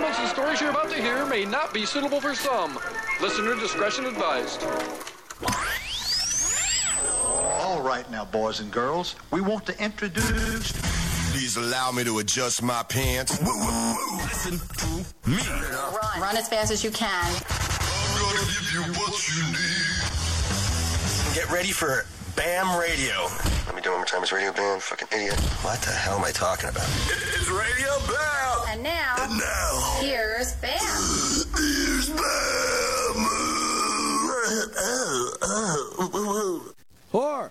comments and stories you're about to hear may not be suitable for some. Listener discretion advised. All right now, boys and girls, we want to introduce... Please allow me to adjust my pants. Listen to me. Run as fast as you can. I'm gonna give you what you need. Get ready for BAM Radio. Let me do it one more time. It's Radio BAM. Fucking idiot. What the hell am I talking about? It's Radio BAM. And now, here's BAM. Here's BAM. Whore!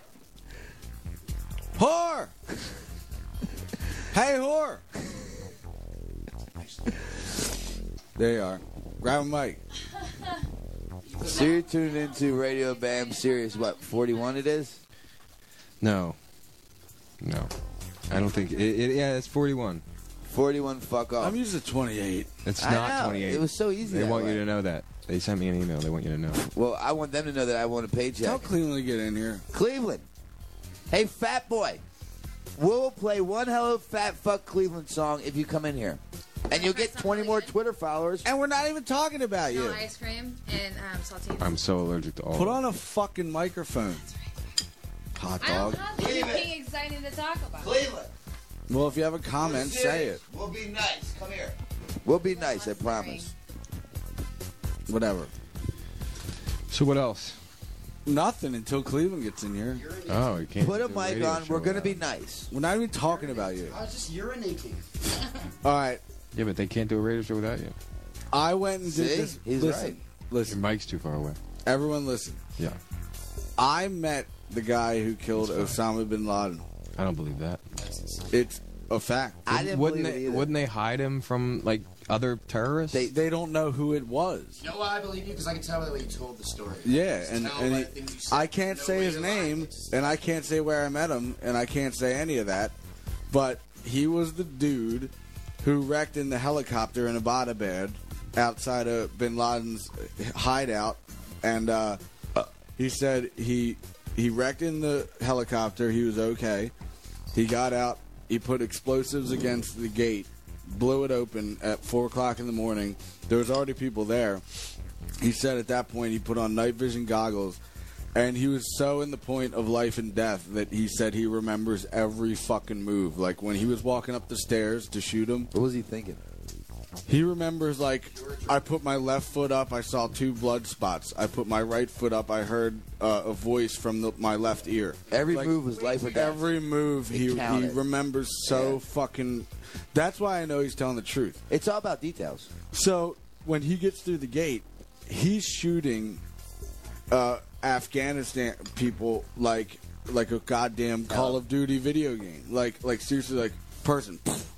Whore! Hey, whore! There you are. Grab a mic. So you're tuning into Radio BAM Series, what, 41 it is? No. I don't think... yeah, it's 41. 41, fuck off. I'm used to 28. It's I not know. 28. It was so easy. They that want way. you to know that. They sent me an email. They want you to know. Well, I want them to know that I want a paycheck. Tell Cleveland to get in here. Cleveland. Hey, fat boy. We'll play one hell of a fat fuck Cleveland song if you come in here. And you'll get 20 more Twitter followers. And we're not even talking about you. No ice cream and saltines. I'm so allergic to all Put of on a fucking microphone. Hot I don't dog. have anything exciting to talk about. Cleveland. Well, if you have a comment, say it. We'll be nice. Come here. We'll be nice, I promise. Whatever. So what else? Nothing until Cleveland gets in here. Oh, you can't. Put a do mic radio on. show We're going to without- be nice. We're not even talking about you. I was just urinating. All right. Yeah, but they can't do a radio show without you. I went and did See? this. He's listen. right. Your Listen. mic's too far away. Everyone listen. Yeah. I met the guy who killed Osama bin Laden. I don't believe that. It's a fact. I didn't Wouldn't believe it they? either. Wouldn't they hide him from like other terrorists? They don't know who it was. You know why I believe you? Because I can tell by the way you told the story. Yeah, Just and, tell and by he- the things you said. I can't No say way his to lie. name, It's just- and I can't say where I met him, and I can't say any of that. But he was the dude who wrecked in the helicopter in Abbottabad outside of bin Laden's hideout, and he said he wrecked in the helicopter. He was okay. He got out. He put explosives against the gate, blew it open at 4 o'clock in the morning. There was already people there. He said at that point he put on night vision goggles, and he was so in the point of life and death that he said he remembers every fucking move. Like when he was walking up the stairs to shoot him, What was he thinking? he remembers, like, I put my left foot up, I saw 2 blood spots. I put my right foot up, I heard a voice from my left ear. Every Like, move was life or death. Every move he counted. remembers so Yeah. fucking... That's why I know he's telling the truth. It's all about details. So when he gets through the gate, he's shooting Afghanistan people like a goddamn Call of Duty video game. Like seriously, like person.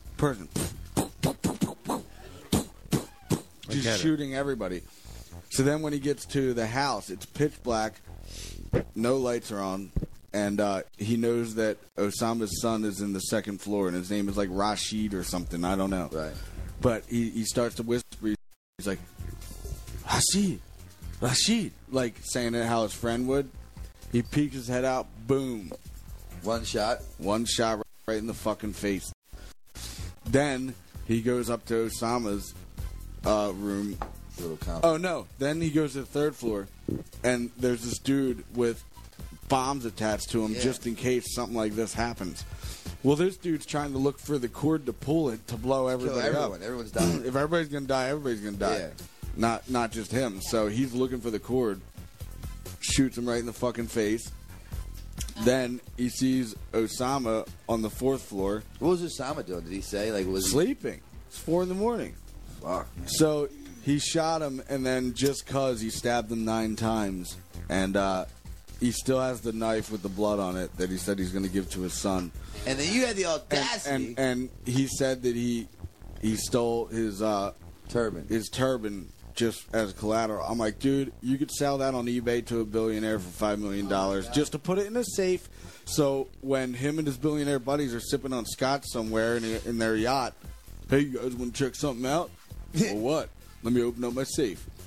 get Just it. shooting everybody. So then when he gets to the house, it's pitch black, no lights are on, and he knows that Osama's son is in the second floor, and his name is like Rashid or something. I don't know. Right. But he starts to whisper. He's like, Rashid, like saying it how his friend would. He peeks his head out. Boom. One shot. One shot right in the fucking face. Then he goes up to Osama's room. Little comment. Oh, no. Then he goes to the third floor, and there's this dude with bombs attached to him Yeah. just in case something like this happens. Well, this dude's trying to look for the cord to pull it to blow Kill everybody everyone. up. Everyone's dying. If everybody's going to die, everybody's going to die. Yeah. Not just him. So he's looking for the cord, shoots him right in the fucking face. Then he sees Osama on the 4th floor. What was Osama doing? Did he say? Like, was he... Sleeping. It's 4 in the morning. Fuck, man. So he shot him, and then just cause he stabbed him 9 times, and he still has the knife with the blood on it that he said he's going to give to his son. And then you had the audacity. And he said that he stole his turban just as collateral. I'm like, dude, you could sell that on eBay to a billionaire for $5 million just to put it in a safe. So when him and his billionaire buddies are sipping on scotch somewhere in their yacht, hey, you guys want to check something out? Well, what? Let me open up my safe.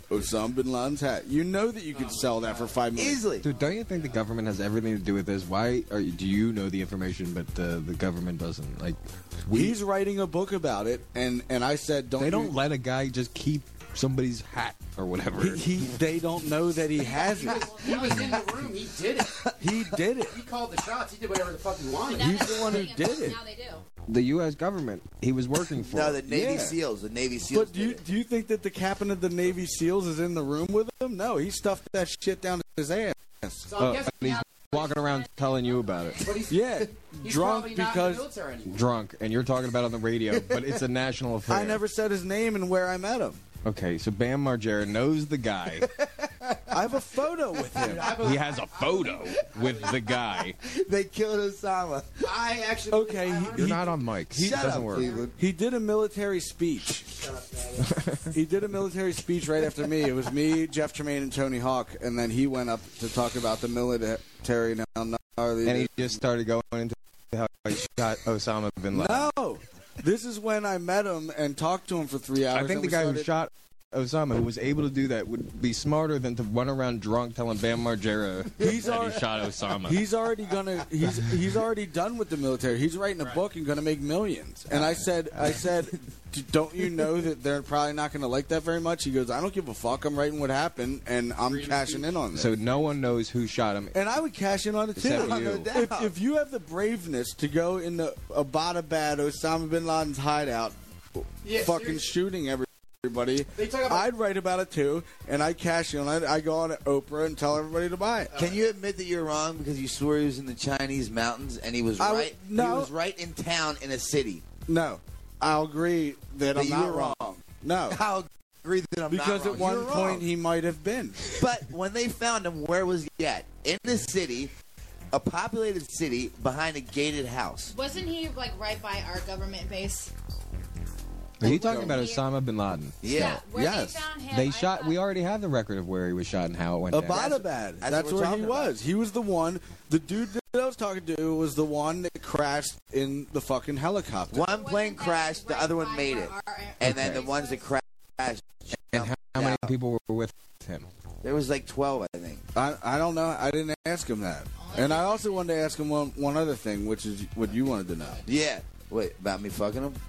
Osama bin Laden's hat. You know that you could sell that for $5 million. Easily. Dude, don't you think the government has everything to do with this? Why do you know the information, but the government doesn't? Like, He's writing a book about it, and I said, they don't let a guy just keep somebody's hat or whatever. They don't know that he has it. He was in the room. He did it. He did it. He called the shots. He did whatever the fuck he wanted. He's the one who did it. Now they do. The U.S. government he was working for. No, the Navy Yeah. SEALs. The Navy SEALs. But do you think that the captain of the Navy SEALs is in the room with him? No, he stuffed that shit down his ass. So I guess and he's walking around telling you about it. but he's, Yeah, he's drunk probably not in the because military anymore. Drunk, and you're talking about it on the radio, but it's a national affair. I never said his name and where I met him. Okay, so Bam Margera knows the guy. I have a photo with him. He has a photo with the guy. They killed Osama. I actually. Okay, You're not on mic. It Shut doesn't up, work. Cleveland. He did a military speech. He did a military speech right after me. It was me, Jeff Tremaine, and Tony Hawk, and then he went up to talk about the military. Now, And he just started going into how he shot Osama bin Laden. no, this is when I met him and talked to him for 3 hours. I think and the we guy who started- shot Osama, who was able to do that, would be smarter than to run around drunk telling Bam Margera that he shot Osama. He's already gonna. He's already done with the military. He's writing a book and gonna make millions. And I said, don't you know that they're probably not gonna like that very much? He goes, I don't give a fuck. I'm writing what happened, and I'm cashing in on this. So no one knows who shot him. And I would cash in on it too. Except you. If you have the braveness to go in the Abbottabad Osama bin Laden's hideout, Yeah, fucking seriously. shooting everybody, They talk about- I'd write about it too, and I cash in on it. I go on Oprah and tell everybody to buy it. Can you admit that you're wrong because you swore he was in the Chinese mountains and he was I would- right? no. He was right in town in a city. No, I'll agree that That I'm you not were wrong. No, I'll agree that I'm because not at wrong. one You're point wrong. he might have been. But when they found him, where was he at? In the city, a populated city behind a gated house. Wasn't he like right by our government base? Are you talking about Osama bin Laden? Yeah. Where Yes. they found him. They I shot. thought- We already have the record of where he was shot and how it went down. Abbottabad. that's That's what we're where he talking about. was. He was the one. The dude that I was talking to was the one that crashed in the fucking helicopter. One plane Wasn't that crashed, the right other one by made where it. our- And then the ones that crashed. And how many people were with him? There was like 12, I think. I don't know. I didn't ask him that. And I also wanted to ask him one other thing, which is what you wanted to know. Yeah. Wait, about me fucking him?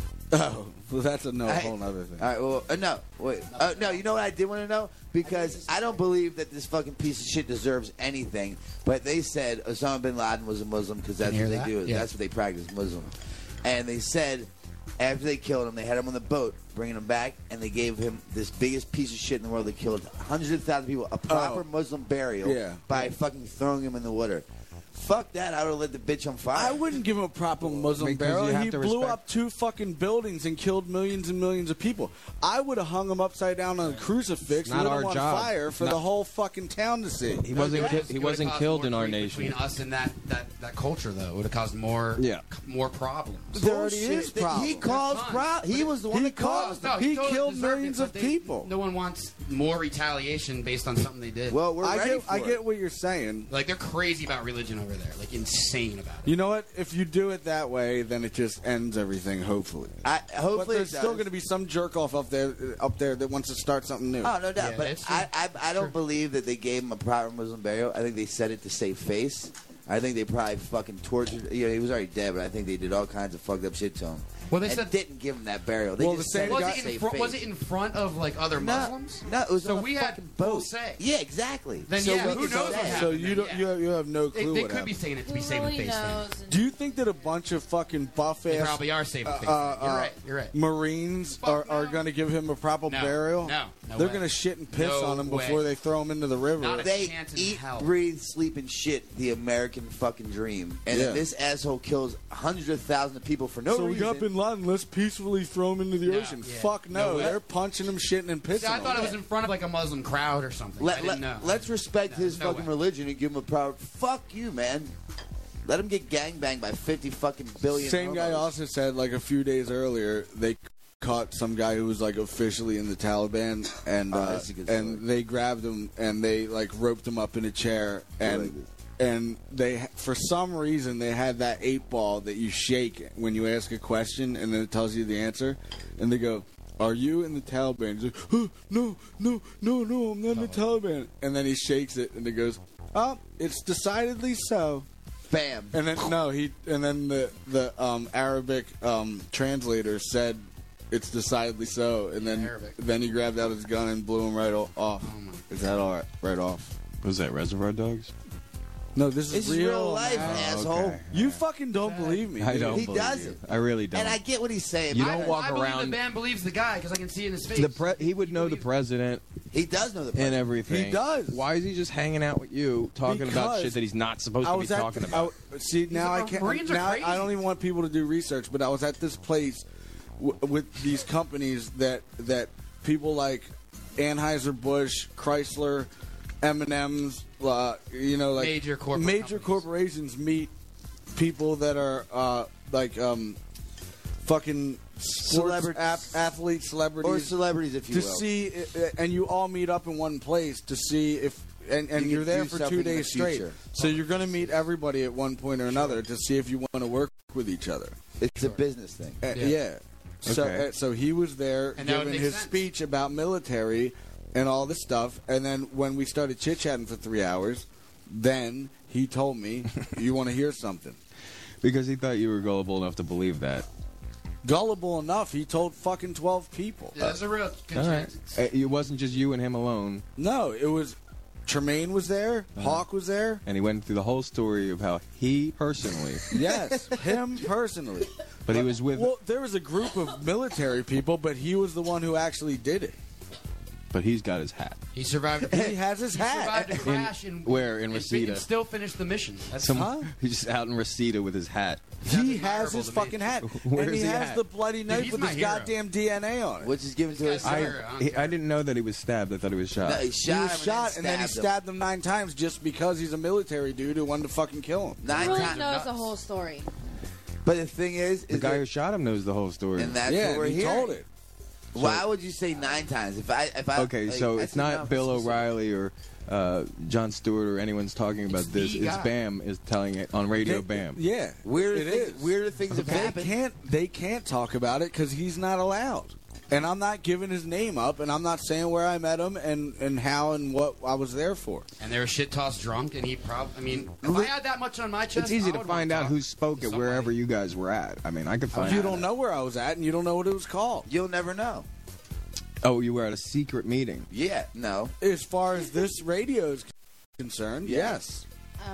Oh, well, that's a I- whole other thing. All right, well, no, wait. No, you know what I did want to know? Because I don't believe that this fucking piece of shit deserves anything. But they said Osama bin Laden was a Muslim because that's Can you what they hear do. that? Yeah. That's what they practice, Muslim. And they said after they killed him, they had him on the boat, bringing him back, and they gave him this biggest piece of shit in the world. They killed hundreds of thousands of people, a proper Muslim burial Yeah. by fucking throwing him in the water. Fuck that! I would have lit the bitch on fire. I wouldn't give him a proper Muslim Because burial. you have He to blew respect- up 2 fucking buildings and killed millions and millions of people. I would have hung him upside down on a crucifix, Not lit our him on job. fire for Not- the whole fucking town to see. He wasn't. He It wasn't would've caused killed more in our feud nation. Between us and that culture, though, it would have caused more problems. There already is Bullshit. problems. He caused He was the one that caused. No, He totally killed deserved millions it, of but they- people. No one wants more retaliation based on something they did. Well, we're ready I for get it. what you're saying. Like, they're crazy about religion over there. Like, insane about it. You know what? If you do it that way, then it just ends everything. Hopefully, but Hopefully, there's it still does. going to be some jerk off up there that wants to start something new. Oh, no doubt. Yeah, but it's true. I don't believe that they gave him a proper Muslim burial. I think they said it to save face. I think they probably fucking tortured. You know, he was already dead, but I think they did all kinds of fucked up shit to him. Well, they and said- didn't give him that burial. They Well, just the same said it guy- to save face. Was it in front of, like, other Muslims? No, it was So on a we had fucking full boat. say. Yeah, exactly. Then, So yeah, we who could knows what say. happened? So you don't. Yeah. You have no They clue could what be happened. saying it to be Who saving really face. then. knows? Do you think that a bunch of fucking buff They ass probably are saving face. You're right. You're right. Marines Fuck are no. going to give him a proper No, burial? no They're way. going to shit and piss No on him way. before they throw him into the river. Not a They chance in eat, hell. breathe, sleep, and shit the American fucking dream. And Yeah. then this asshole kills hundreds of thousands of people for no so we reason. got Bin Laden. Let's peacefully throw him into the No. ocean. Yeah. Fuck no. No way. They're punching him, shitting, and pissing See, I on thought him. it was in front of, like, a Muslim crowd or something. I didn't know. Let's respect his no fucking way. religion and give him a proud. Fuck you, man. Let him get gangbanged by 50 fucking billion. Same guy homos. also said, like, a few days earlier, they caught some guy who was, like, officially in the Taliban, and that's a good and story. they grabbed him, and they, like, roped him up in a chair, and they, for some reason, they had that 8 ball that you shake when you ask a question, and then it tells you the answer, and they go, "Are you in the Taliban?" He's like, oh, no, I'm not in the Taliban. And then he shakes it, and it goes, "Oh, it's decidedly so." Bam. And then the Arabic translator said, "It's decidedly so." And then he grabbed out his gun and blew him right off. Is that all right? Right off. Was that Reservoir Dogs? No, this is real life, man. asshole. Okay. You fucking don't believe me. I don't He believe doesn't. you. I really don't. And I get what he's saying. You but don't walk I believe around. the man believes the guy because I can see in his face. He would know the president He does know the and president. everything. He does. Why is he just hanging out with you, talking about Because shit that he's not supposed to be talking about? See, now I can't. Marines are Now crazy. I don't even want people to do research, but I was at this place with these companies that people like Anheuser-Busch, Chrysler, M&M's, like Major corporate major companies. corporations meet people that are fucking sports athletes, celebrities, Or celebrities, if you to will. see, and you all meet up in one place to see if, and You you're can there do for something 2 in the days straight. future. So you're going to meet everybody at one point or another to see if you want to work with each other. It's a business thing. Yeah. So Okay. so he was there And that would giving make his sense. speech about military and all this stuff, and then when we started chit chatting for 3 hours, then he told me, "You want to hear something?" Because he thought you were gullible enough to believe that. Gullible enough, he told fucking 12 people. Yeah, there's a real good All right. chance. It wasn't just you and him alone, No, it was Tremaine was there, Hawk was there. and he went through the whole story of how he personally, Yes, him personally. but he was with, Well, there was a group of military people, but he was the one who actually did it. but he's got his hat. He survived. He has his survived a hat. crash in Where? In and Reseda? still finished the mission. That's He's just out in Reseda with his hat. He has admirable his to me. fucking hat. Where's And he the has hat? the bloody knife he's with my his hero. goddamn DNA on it. Which is given to his guy's son. hero. I don't I didn't know that he was stabbed. I thought he was shot. No, he He shot was him shot, and then he him. stabbed him 9 times just because he's a military dude who wanted to fucking kill him. 9 Really times. knows the whole story. But the thing is the guy who shot him knows the whole story. and that's Yeah, what we're he hearing. told it. Why would you say 9 times? If I Okay, like, so that's it's not enough. Bill O'Reilly or John Stewart or anyone's talking about It's this. the It's guy. Bam is telling it on Radio Bam. Yeah, Weirder it things, is. weirder things have happened. They can't talk about it because he's not allowed. And I'm not giving his name up, and I'm not saying where I met him and how and what I was there for. And they were shit tossed drunk, and he probably. I mean, if I had that much on my chest, It's easy I to would find wanna out talk who spoke to at somebody. wherever you guys were at. I mean, I could find You out. don't know where I was at, and you don't know what it was called. You'll never know. Oh, you were at a secret meeting. Yeah, no. As far as this radio is concerned, yes,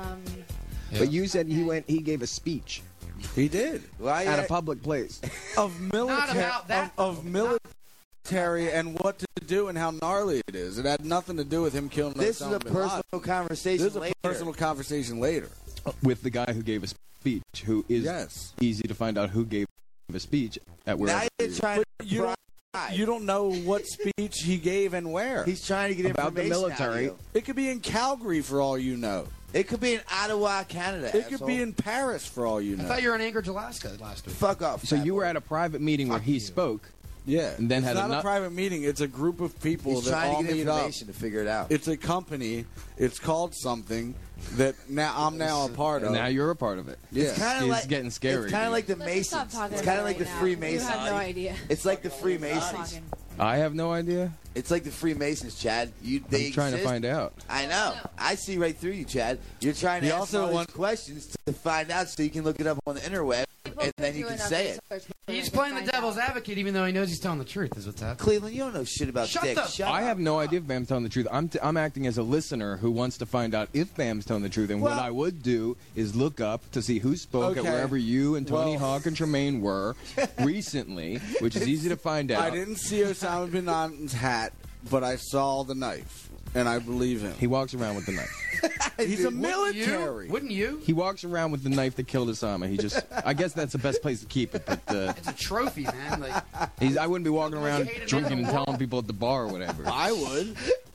Yeah. But you said he gave a speech he did. Why? at a public place. Of military, about that, of military, and what to do and how gnarly it is. It had nothing to do with him killing. This is Osama a bin Laden. personal conversation. This is a later. personal conversation later. With the guy who gave a speech, who is Yes. easy to find out who gave a speech at Now wherever. you're trying But to you don't, pry. you don't know what speech he gave and where. He's trying to get About the information military. out of you. It could be in Calgary for all you know. It could be in Ottawa, Canada. It could be in Paris for all you I know. thought you were in Anchorage, Alaska last week. Fuck off. So fat you were boy. at a private meeting where he spoke. Yeah, And then it's had not a a nut- private meeting. It's a group of people He's that all trying to get meet up. information to figure it out. It's a company. It's called something that I'm now a part of. And now you're a part of it. Yeah. It's kind of He's like getting scary. It's kind of like the Let's stop Masons. talking It's kind of about like it the right now. Freemasons. You have no idea. It's like the Freemasons. I have no idea. It's like the Freemasons, Chad. They I'm trying to exist. find out. I know. I see right through you, Chad. You're trying to He ask also all these want- questions to find out so you can look it up on the interweb, and then you can say it. He's playing the devil's advocate, even though he knows he's telling the truth. Is what's happening. Cleveland, you don't know shit about Shut dick. the- Shut I up. have no idea if Bam's telling the truth. I'm acting as a listener who wants to find out if Bam's telling the truth. And what Well- I would do is look up to see who spoke at Okay. wherever you and Tony Well- Hawk and Tremaine were recently, which is easy to find out. I didn't see Osama bin Laden's hat, but I saw the knife, and I believe him. He walks around with the knife. He's a Wouldn't military. you? Wouldn't you? He walks around with the knife that killed Osama. He just, I guess that's the best place to keep it. But It's a trophy, man. Like, I wouldn't be walking around hated drinking man and of war. telling people at the bar or whatever. I would.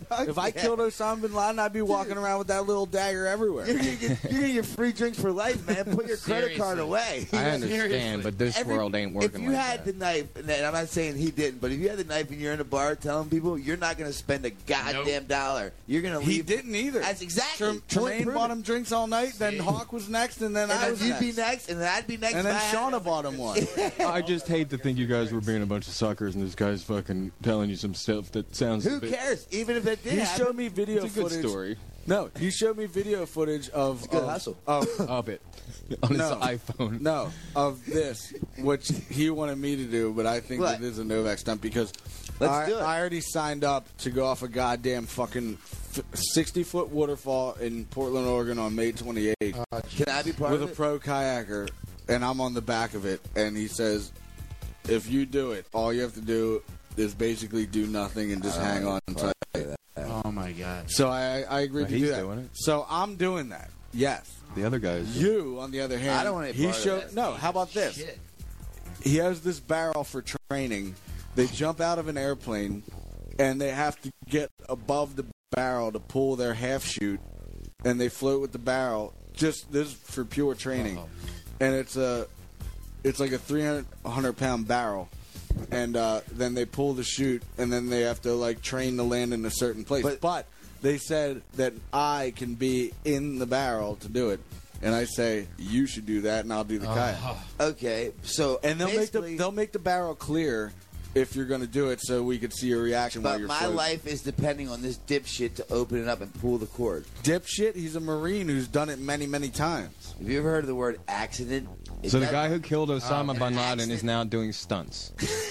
If I killed Osama bin Laden, I'd be walking around with that little dagger everywhere. You're gonna get free drinks for life, man. Put your credit card away. I understand, but this world ain't working If you had the knife, and I'm not saying he didn't, but if you had the knife and you're in a bar telling people, you're not going to spend a goddamn dollar. You're going to leave. He didn't either. That's exactly. Tremaine bought him drinks all night, then Hawk was next, and then I was you'd next. be next, and then I'd be next. And then Shauna bought him one. I just hate to think you guys were being a bunch of suckers and this guy's fucking telling you some stuff that sounds Who cares? Even if it did He happen. showed me video It's a good footage. story. No, he showed me video footage of It's a good hustle. Of it. On his No. iPhone. No, of this, which he wanted me to do, but I think What? that is a Novak stunt because Let's do it. I already signed up to go off a goddamn fucking 60-foot waterfall in Portland, Oregon on May 28th Can I be part with a of it? pro kayaker, and I'm on the back of it, and he says, if you do it, all you have to do is basically do nothing and just hang on tight. Oh my god. So I agreed But to do he's that. doing it. So I'm doing that. Yes. The other guys. You, on the other hand, I don't wanna be he part of showed. that. No, how about this? Shit. He has this barrel for training. They jump out of an airplane, and they have to get above the barrel to pull their half chute, and they float with the barrel. Just this is for pure training, and it's like a 300-pound barrel. And then they pull the chute, and then they have to like train to land in a certain place. But they said that I can be in the barrel to do it, and I say you should do that, and I'll do the kayak. Okay, so And basically- they'll make the barrel clear if you're going to do it, so we could see your reaction while But you're my floating. life is depending on this dipshit to open it up and pull the cord. Dipshit, he's a Marine who's done it many, many times. Have you ever heard of the word accident? So the guy who killed Osama bin Laden is now doing stunts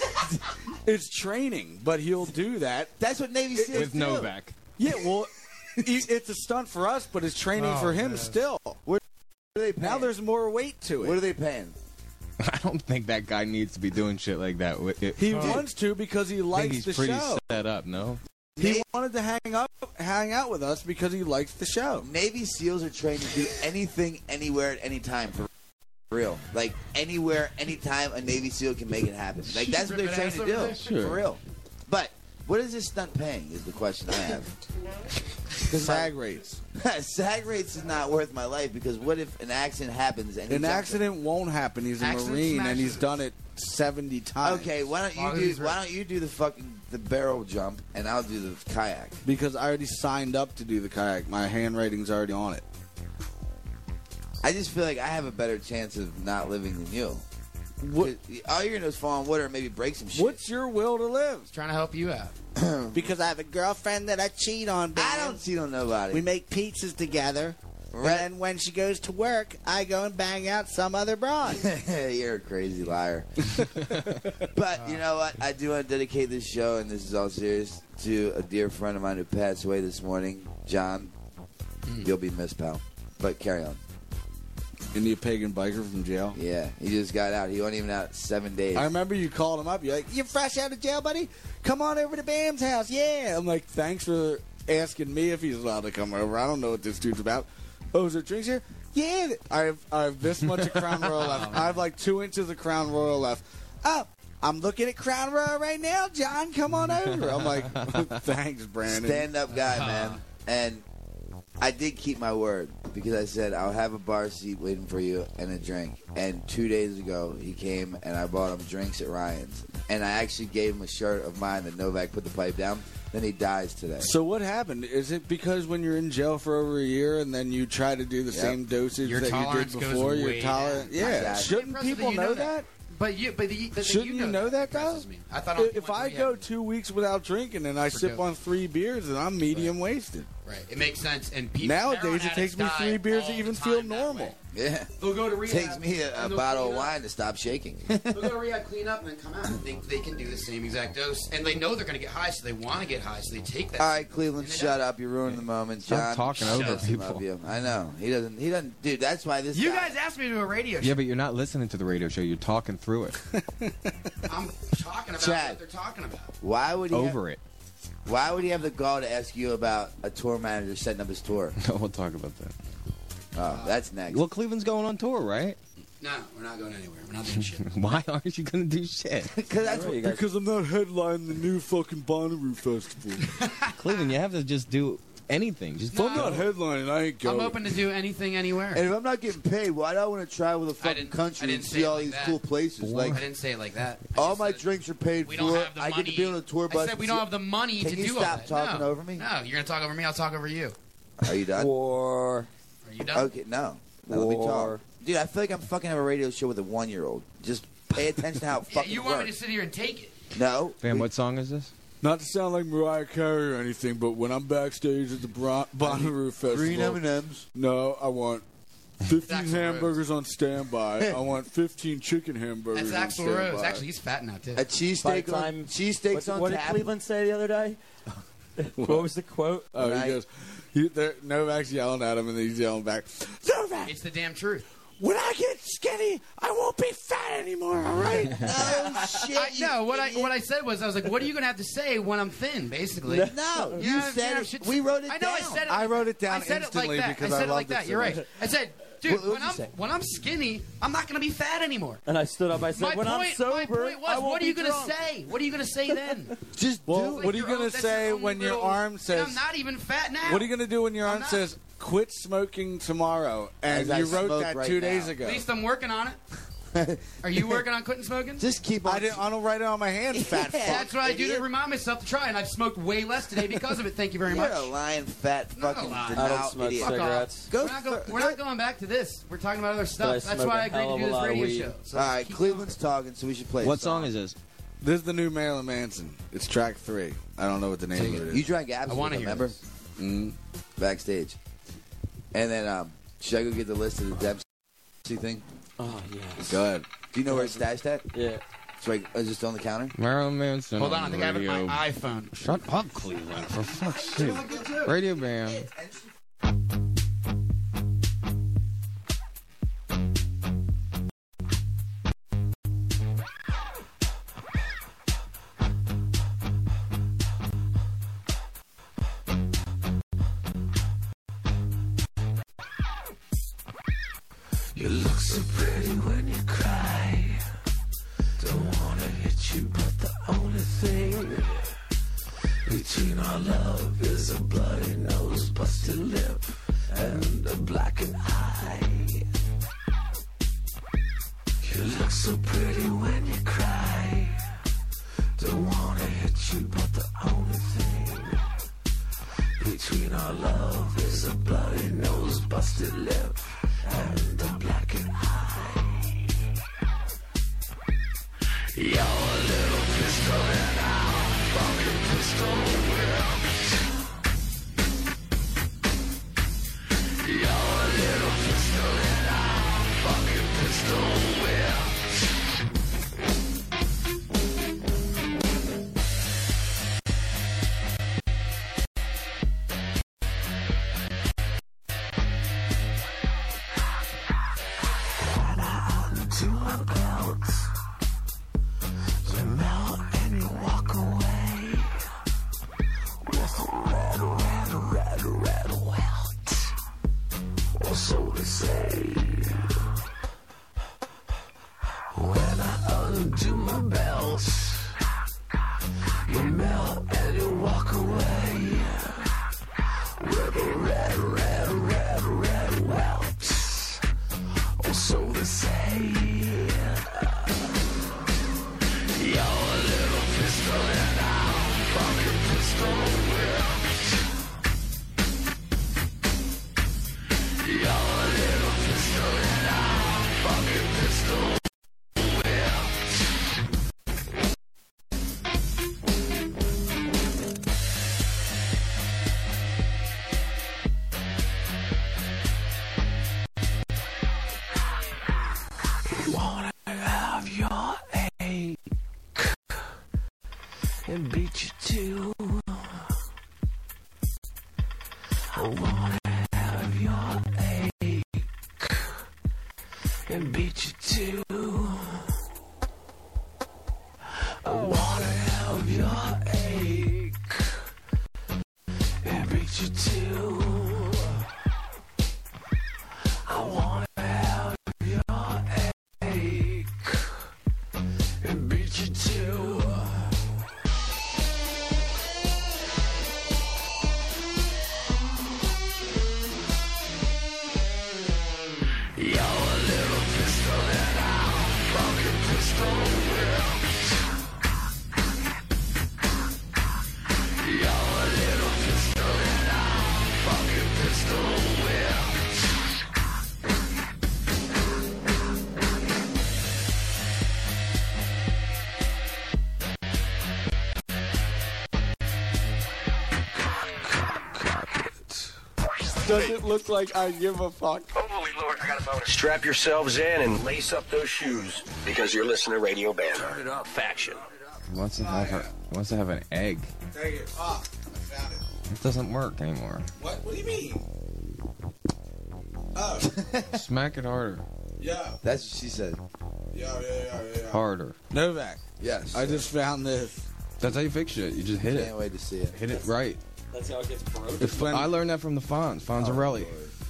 It's training, but he'll do that. That's what Navy SEALs with do. Novak. Yeah, well, it's a stunt for us, but it's training for him still. What are they paying? Now there's more weight to it. What are they paying? I don't think that guy needs to be doing shit like that. He wants to because he I think likes he's the pretty show. set up, no? He wanted to hang out with us because he likes the show. Navy SEALs are trained to do anything, anywhere, at any time. For real. Like, anywhere, anytime, a Navy SEAL can make it happen. Like, that's what they're trained to do. Sure. For real. But, what is this stunt paying is the question I have. SAG rates. SAG rates is not worth my life because what if an accident happens and he An jumps accident won't happen. He's a Accident Marine and smashes he's done it 70 times. Okay, why don't you do the barrel jump and I'll do the kayak? Because I already signed up to do the kayak. My handwriting's already on it. I just feel like I have a better chance of not living than you. What? All you're gonna do is fall in water and maybe break some shit. What's your will to live? Trying to help you out. Because I have a girlfriend that I cheat on. I don't cheat on nobody. We make pizzas together. Right. And then when she goes to work, I go and bang out some other broad. You're a crazy liar. But you know what? I do want to dedicate this show, and this is all serious, to a dear friend of mine who passed away this morning, John. You'll be missed, pal. But carry on. Isn't he a pagan biker from jail? Yeah, he just got out. He wasn't even out 7 days. I remember you called him up. You're like, "You fresh out of jail, buddy? Come on over to Bam's house." Yeah. I'm like, "Thanks for asking me if he's allowed to come over. I don't know what this dude's about." "Oh, is there drinks here?" "Yeah." I have this much of Crown Royal left. I have like 2 inches of Crown Royal left. "Oh, I'm looking at Crown Royal right now, John. Come on over." I'm like, "Thanks, Brandon." Stand-up guy, man. And I did keep my word because I said I'll have a bar seat waiting for you and a drink. And 2 days ago, he came and I bought him drinks at Ryan's. And I actually gave him a shirt of mine that Novak put the pipe down. Then he dies today. So what happened? Is it because when you're in jail for over a year and then you try to do the same dosage Your that you did tolerance goes before, way you're tolerant? down. Yeah. Exactly. Shouldn't Impressive people that you know know that? that. But Shouldn't you know that, though? impresses me. I thought If I go 2 weeks without drinking and I sip dope. on 3 beers, then I'm medium wasted. Right, it makes sense. And people, Nowadays, heroin it takes me addicts 3 die beers to all even the feel time that normal. way. Yeah. They'll go to rehab. Takes me a and they'll bottle of clean up. wine to stop shaking. They'll go to rehab, clean up, and then come out and think they can do the same exact dose. And they know they're going to get high, so they want to get high, so they take that. All right, Cleveland, shut up. You're ruining the moment, Stop John. talking over Shut up. people. Love you. I know. He doesn't. Dude, that's why this You guy... guys asked me to do a radio show. Yeah, but you're not listening to the radio show. You're talking through it. I'm talking about Chad. what they're talking about. Why would he Over it. Why would he have the gall to ask you about a tour manager setting up his tour? No, we'll talk about that. Oh, that's next. Well, Cleveland's going on tour, right? No, we're not going anywhere. We're not doing shit. Why aren't you going to do shit? Because I'm not headlining the new fucking Bonnaroo Festival. Cleveland, you have to just do anything. Just If I'm not headlining, I ain't going. I'm open to do anything, anywhere. And if I'm not getting paid, why do I want to travel the fucking country and see all these cool places? I didn't say it like that. All my drinks are paid We for. don't have the I money. get to be on a tour bus. I said we don't have the money Can to you do all stop that. talking No. over me? No, you're gonna talk over me. I'll talk over you. Are you done? War. Are you done? Okay, no. Let me talk. Dude, I feel like I'm fucking have a radio show with a 1-year-old. Just pay attention to how it Yeah, fucking you want works. me to sit here and take it? No. Fam, what song is this? Not to sound like Mariah Carey or anything, but when I'm backstage at the Bonnaroo Festival, Green M&Ms. No, I want 15 Axl hamburgers on standby. I want 15 chicken hamburgers That's on Axl standby. Rose. Actually, he's fat now too. A cheesesteak on cheesesteaks on What did tap. Cleveland say the other day? What was the quote? Oh, he goes, Novak's yelling at him, and then he's yelling back, Novak, It's the damn truth. when I get skinny, I won't be fat anymore, all right? Oh, shit. No, what I said was, I was like, what are you gonna have to say when I'm thin, basically? No, you said it. We wrote it down. I know, I said it. I wrote it down I said instantly it like that. because I I said it like loved it that. so You're much. right. I said, dude, What did you say? when I'm skinny, I'm not gonna be fat anymore. And I stood up. I said, when I'm sober, my point I was, won't what are you be gonna drunk. say? What are you gonna say then? Just Well, do what it. are you going to say when your arm says... I'm not even fat now. What are you going to do when your arm not. says, quit smoking tomorrow? And As I you wrote smoke that right 2 days now. ago. At least I'm working on it. Are you working on quitting smoking? Just keep on. I don't write it on my hand, fat fuck. That's what I do to idiot. remind myself to try, and I've smoked way less today because of it. Thank you very You're much. a lying, fat, Not fucking a lie. I don't denial smoke idiot. cigarettes. Go We're not going back to this. We're talking about other stuff. I That's smoke why I a agreed hell to of do a this lot of radio weed. show. So All right, keep Cleveland's talking, so we should play. What song is this? This is the new Marilyn Manson. It's track 3. I don't know what the name of it is. You drank abs. I wanna hear remember? this. Mm. Backstage. And then, should I go get the list of the Dempsey thing? Oh, yes. Go ahead. Do you know where it's stashed at? Yeah. It's right. Is it still on the counter? Marilyn Manson. Hold on, I think I have it on radio. my iPhone. Shut up, Cleveland, for fuck's sake. Radio Bam. You look so pretty when you cry. Don't wanna hit you, but the only thing between our love is a bloody nose, busted lip, and a blackened eye. You look so pretty when you cry. Don't wanna hit you, but the only thing between our love is a bloody nose, busted lip, and a blackened eye. You're a little pistol and I'm a fucking pistol whipped. You're a little pistol and I'm a fucking pistol whipped. To my belt, you melt and you walk away with a red welt, or so they say. When I undo my belt, you melt and you walk away with a red welt. Or so they say. You're a little pistol and I'm a fucking pistol whipped. You're a little pistol and I'm a fucking pistol whipped. Wanna have your ache and beat you too. I wanna have your ache and beat you too. I wanna have your ache and beat you too. I wanna Doesn't look like I give a fuck. Holy Lord, I got a boner. Strap yourselves in and lace up those shoes because you're listening to Radio Band. Turn it up. Faction. He wants to have an egg. There you go. Ah, I found it. It doesn't work anymore. What? What do you mean? Oh. Smack it harder. Yeah. That's what she said. Yeah. Harder. Novak. Yes. I just found this. That's how you fix shit. You just hit it. Can't wait to see it. Hit it right. That's how it gets broken. I learned that from the Fonzarelli.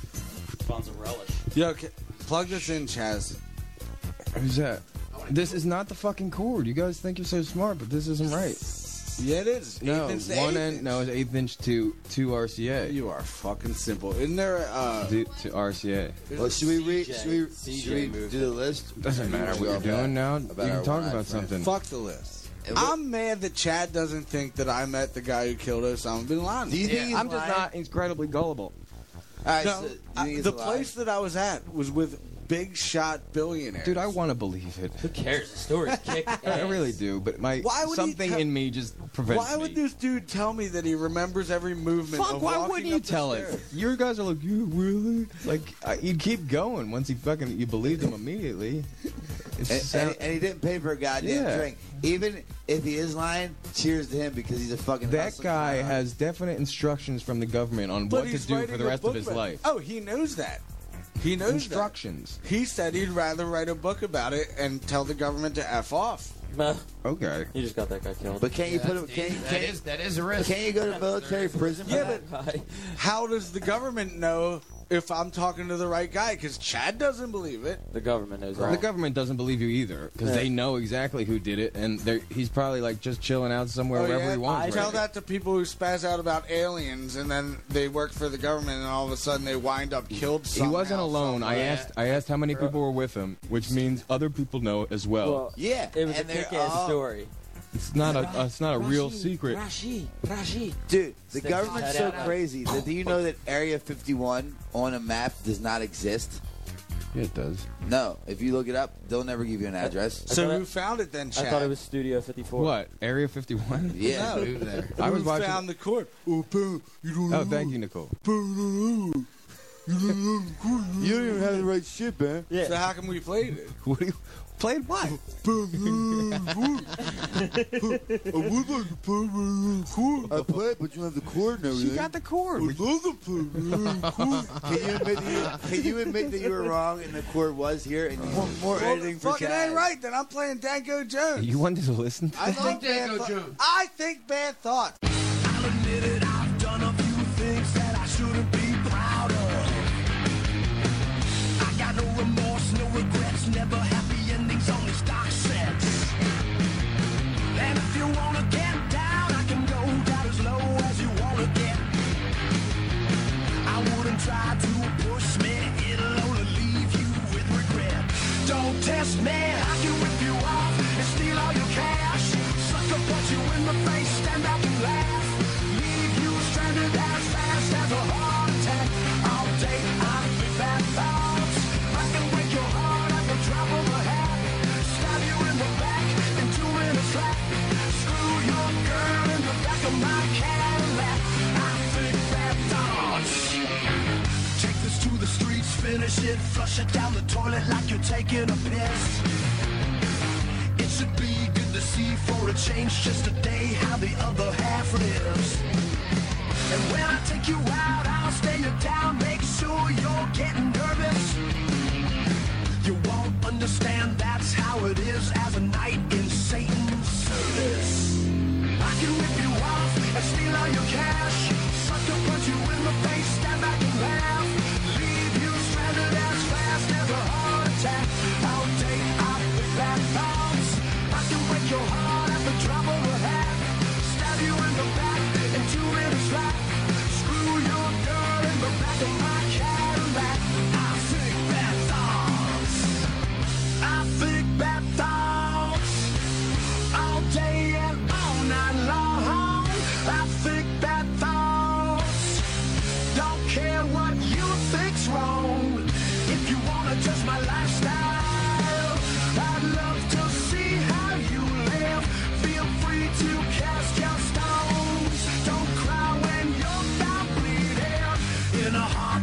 Fonzarelli. Yo, plug this in, Chaz. Who's that? This is not the fucking cord. You guys think you're so smart, but this isn't right. Yeah, it is. No, it's one end. No, it's 1/8 inch to RCA. You are fucking simple. Isn't there to RCA? Well, should we do the list? Doesn't matter what you're doing now. You can talk about something. Fuck the list. I'm mad that Chad doesn't think that I met the guy who killed Osama bin Laden. Do you think he's I'm just lying? not incredibly gullible. All right, No, so you think he's the lying? place that I was at was with big shot billionaires. Dude, I want to believe it. Who cares? The story's kick ass. I really do, but Why would he something tell- in me just prevents Why would me. this dude tell me that he remembers every movement? Fuck, of why walking wouldn't you up the tell it? stairs? You guys are like, you really? Like, you'd keep going once you believed him immediately. And he didn't pay for a goddamn drink. Even if he is lying, cheers to him because he's a fucking that hustler. guy has definite instructions from the government on But what to he's do for writing the a rest of book his about it. life. Oh, he knows that. He knows Instructions. That. He said he'd rather write a book about it and tell the government to F off. Okay. You just got that guy killed. But can't you put him? That is a risk. Can't you go to military prison? For Yeah, that? but how does the government know if I'm talking to the right guy? Because Chad doesn't believe it. The government knows. The government doesn't believe you either because they know exactly who did it, and he's probably like just chilling out somewhere wherever he wants. Tell that to people who spaz out about aliens, and then they work for the government, and all of a sudden they wind up killed. He wasn't alone. I asked how many people were with him, which means other people know as well. Well, yeah, it was a kick-ass story. It's not a real secret. Dude, the government's so crazy that do you know that Area 51 on a map does not exist? Yeah, it does. No, if you look it up, they'll never give you an address. So who found it then, Chad? I thought it was Studio 54. What? Area 51? Yeah, No. there. I was Who watching. found the court? Oh, Thank you, Nicole. You don't even have the right shit, man. Yeah. So how come we played it? What do you played? What? I played, but you have the cord and everything. She got the cord. Can you admit that you were wrong and the cord was here and you want more editing for Fucking Chad? ain't right. Then I'm playing Danko Jones. You wanted to listen? I think Danko Jones. I think bad thoughts. I'll admit it, I've done a few things that I shouldn't be proud of. I got no remorse, no regrets, never happy endings, only stock sets. And if you wanna get down, I can go down as low as you wanna get. I wouldn't try to push me, it'll only leave you with regret. Don't test me, I can rip you off and steal all your cash. Sucker punch you in the face, stand back and laugh. Leave you stranded as fast as a heart attack. All day I think bad thoughts. I can break your heart at the drop of a hat. Stab you in the back in 2 minutes flat. Screw your girl in the back of my Cadillac. I think bad thoughts. Take this to the streets, finish it, flush it down the toilet like you're taking a piss. It should be good to see for a change just a day how the other half lives. And when I take you out, I'll stay you down, make sure you're getting nervous. You won't understand that's how it is as a knight in Satan's service. I can rip you off and steal all your cash. Sucker punch you in the face, stand back and laugh. Leave you stranded as fast as a heart attack. All day I think bad thoughts. I can break your heart at the drop of a hat. Stab you in the back in 2 minutes flat. Screw your girl in the back of my Cadillac. I think bad thoughts. I think bad thoughts. All day and all night long. I think bad thoughts. Don't care what you think's wrong. If you wanna judge my lifestyle, I'd love to see how you live. Feel free to cast your stones. Don't cry when you're not bleeding in a heart.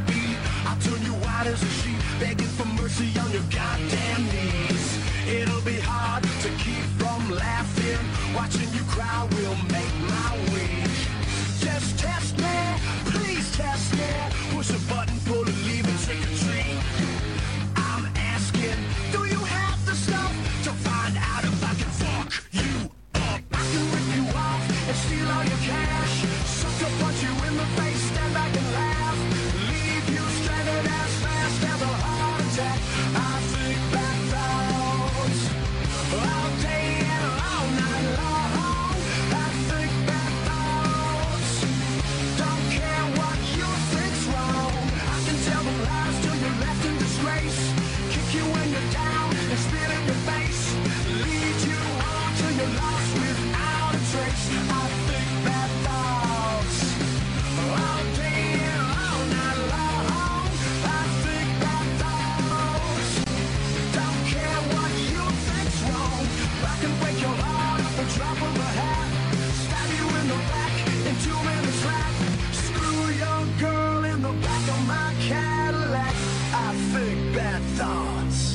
begging for mercy on your goddamn knees. It'll be hard to keep from laughing. Watching you cry will make my week. Just test me, please test me. Push a button, pull a lever, trick or treat. I'm asking, do you have the stuff to find out if I can fuck you up? I can rip you off and steal all your cash. Sucker punch you in the face, stand back and laugh. Leave you stranded as fast as a heart attack. I think bad thoughts all day and all night long. I think bad thoughts. Don't care what you think's wrong. I can tell the lies till you're left in disgrace. Kick you when you're down and spit in your face. Lead you on till you're lost without a trace. I think bad thoughts all day and all night long. I think bad thoughts. Don't care what you think's wrong. I can break your heart at the drop of a hat. Stab you in the back in 2 minutes flat. Screw your girl in the back of my Cadillac. I think bad thoughts.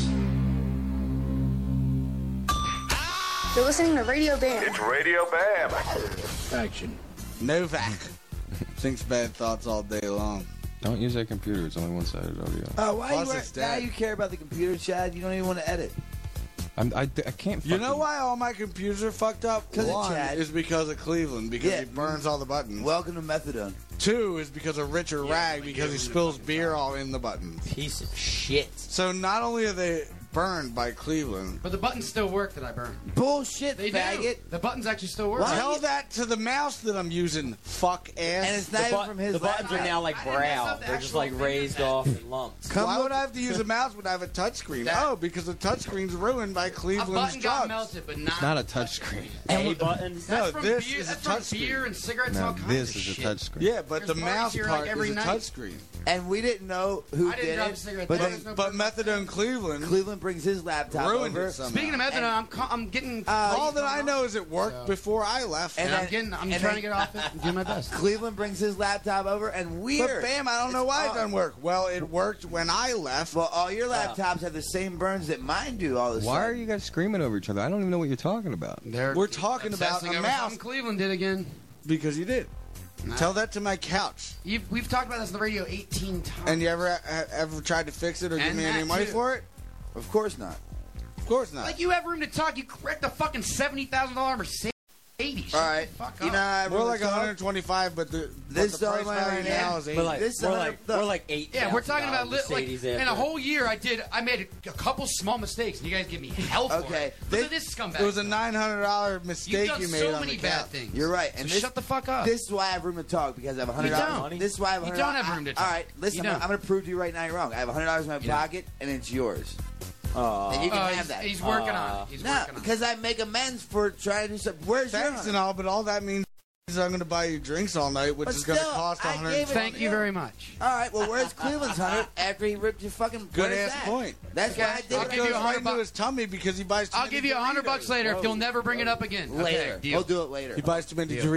You're listening to Radio Bam. It's Radio Bam. Action. Novak thinks bad thoughts all day long. Don't use that computer. It's only one-sided audio. Oh, why Plus you it's now dead. you care about the computer, Chad? You don't even want to edit. I can't. You know why all my computers are fucked up? 'Cause of One Chad. is because of Cleveland, because Yeah. he burns all the buttons. Welcome to Methadone. Two is because of Richard Rag, because he spills beer all in the buttons. Piece of shit. So not only are they burned by Cleveland, But the buttons still work that I burned. Bullshit, They faggot. do. The buttons actually still work. tell that to the mouse that I'm using, fuck ass. And it's not even from his The buttons are now like I didn't mess brow. up the They're just actual like finger raised pad. off in lumps. Why would I have to use a mouse when I have a touchscreen? That- Oh, because the touchscreen's ruined by A Cleveland's button got drugs. melted, but It's not a touchscreen. A button. No, That's from this beer, is a that's from touchscreen. beer and cigarettes, Now all kinds this of is shit. a touchscreen. Yeah, but There's the parties mouse here, part like, every is a night. touchscreen. And we didn't know who I didn't did drop it. a cigarette. But There then was no But Methadone Cleveland Cleveland brings his laptop ruined over. it somehow. Speaking of methadone, I'm getting. all that I know is it worked So- before I left. And then- I'm and trying to then- get off it and do my best. Cleveland brings his laptop over, and weird. But bam, I don't know why it doesn't work. Well, it worked when I left. Well, all your laptops have the same burns that mine do all the time. Why are you guys screaming over each other? I don't even know what you're talking about. We're talking about obsessing a over mouse something Cleveland did again. because you did. Nah. Tell that to my couch. We've talked about this on the radio 18 times. And you ever tried to fix it or give And me any that money too. for it? Of course not. Of course not. Like you have room to talk. You wrecked a fucking $70,000 Mercedes. All right. Fuck You know, I We're like talk. 125, but the This price dog right right now now. is 80. We're like, This is we're 100 like $8,000 Yeah, we're talking about like Mercedes in a after. whole year. I made a couple small mistakes, and you guys give me hell for Okay, it. Look at this scumbag. It was a $900 You've mistake done you made so on many the bad couch. things. You're right. So And shut the fuck up. This is why I have room to talk because I have $100. don't. This is why I have $100. You don't have room to talk. All right, listen. You I'm don't. going to prove to you right now you're wrong. I have $100 in my You don't. pocket, and it's yours. Aw. And you can Oh, have that. he's working on it. He's No, working on it. because I make amends for trying to do something. Where's your Thanks and all, but all that means is I'm going to buy you drinks all night, which But is going to still, cost I $100. gave it- Thank you very much. All right, well, where's Cleveland's 100 after he ripped your fucking Good where's ass that? point. That's why I did I'll it. give you Goes right $100 into his tummy because he buys too I'll many give you $100 Doritos. later if you'll never bring it up again. Later. Okay, deal. We'll do it later. He buys too many Deal.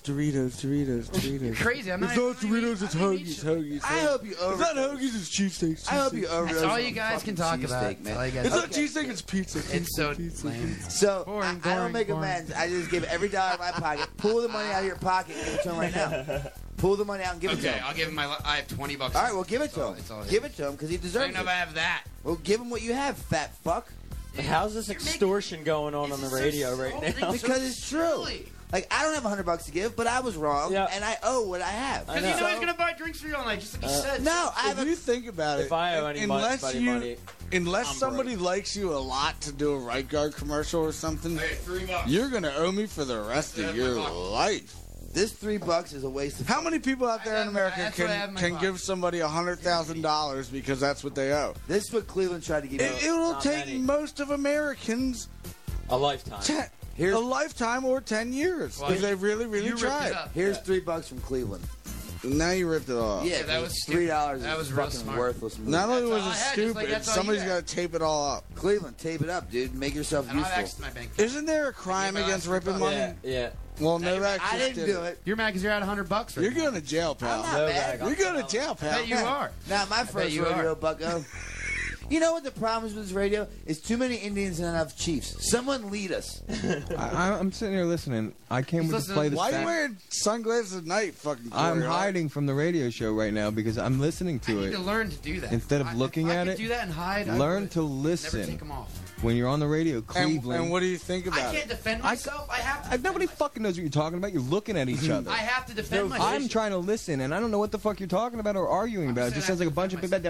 Doritos. You're crazy. I'm not. It's not I don't even- Doritos, it's I don't even Hoagies, eat shit. I hope you It's over. not Hoagies, it's cheesesteaks. I hope you overdose. That's all on you guys fucking can talk about. cheesesteak, man. That's all you guys- It's not Okay. cheesesteak, it's pizza. It's so pizza. lame. So Boring, I don't boring, make boring. amends. I just give every dollar in my pocket. Pull the money out of your pocket and give it to him right now. Pull the money out and give it to Okay, him. I'll give him my. I have $20. All right, well, give it to him. It's all Give it to him because he I don't deserves know if it. I have that. Well, give him what you have, fat fuck. How's this extortion going on the radio right now? Because it's true. Like, I don't have $100 to give, but I was wrong, Yeah. and I owe what I have. Because you know he's gonna buy drinks for you all night, just like he said. No, I If have you a. think about it, If I owe unless anybody money, unless I'm somebody likes you a lot to do a Right Guard commercial or something, Hey, $3. you're going to owe me for the rest of your life. This $3 is a waste of. How many people out there in America That's what I have in my can pocket. give somebody $100,000 because that's what they owe? This is what Cleveland tried to give you. It will Not take many. most of Americans a lifetime. a lifetime or 10 years Well, if they really, really you ripped try. it up. Here's $3 from Cleveland. Now you ripped it off. Yeah, that was $3 That is was real fucking smart. worthless. Move. Not only That's was all it I had, just stupid, like that's all somebody's you got had. to tape it all up. Cleveland, tape it up, dude. Make yourself And I'll have useful. access to my bank. Isn't there a crime Yeah, but against that's ripping $3. money? Yeah, yeah. Well, Novak I just didn't did do it. You're mad because you're at $100 right You're now. going to jail, pal. I'm not No, mad. Greg, You're going to jail, I pal. bet you are. Not my first you rodeo, are. bucko. You know what the problem is with this radio? It's too many Indians and not enough chiefs. Someone lead us. I'm sitting here listening. I came to play this. Why are you back. wearing sunglasses at night, fucking Corey? I'm hiding from the radio show right now because I'm listening to I it. need to learn to do that. Instead of looking if I at could it, do that and hide. I learn would. to listen. Never take them off. When you're on the radio, Cleveland. And what do you think about I can't defend myself. I have to. Nobody fucking knows what you're talking about. You're looking at each other. I have to defend myself. I'm trying to listen, and I don't know what the fuck you're talking about or arguing about. It just sounds like a bunch of people.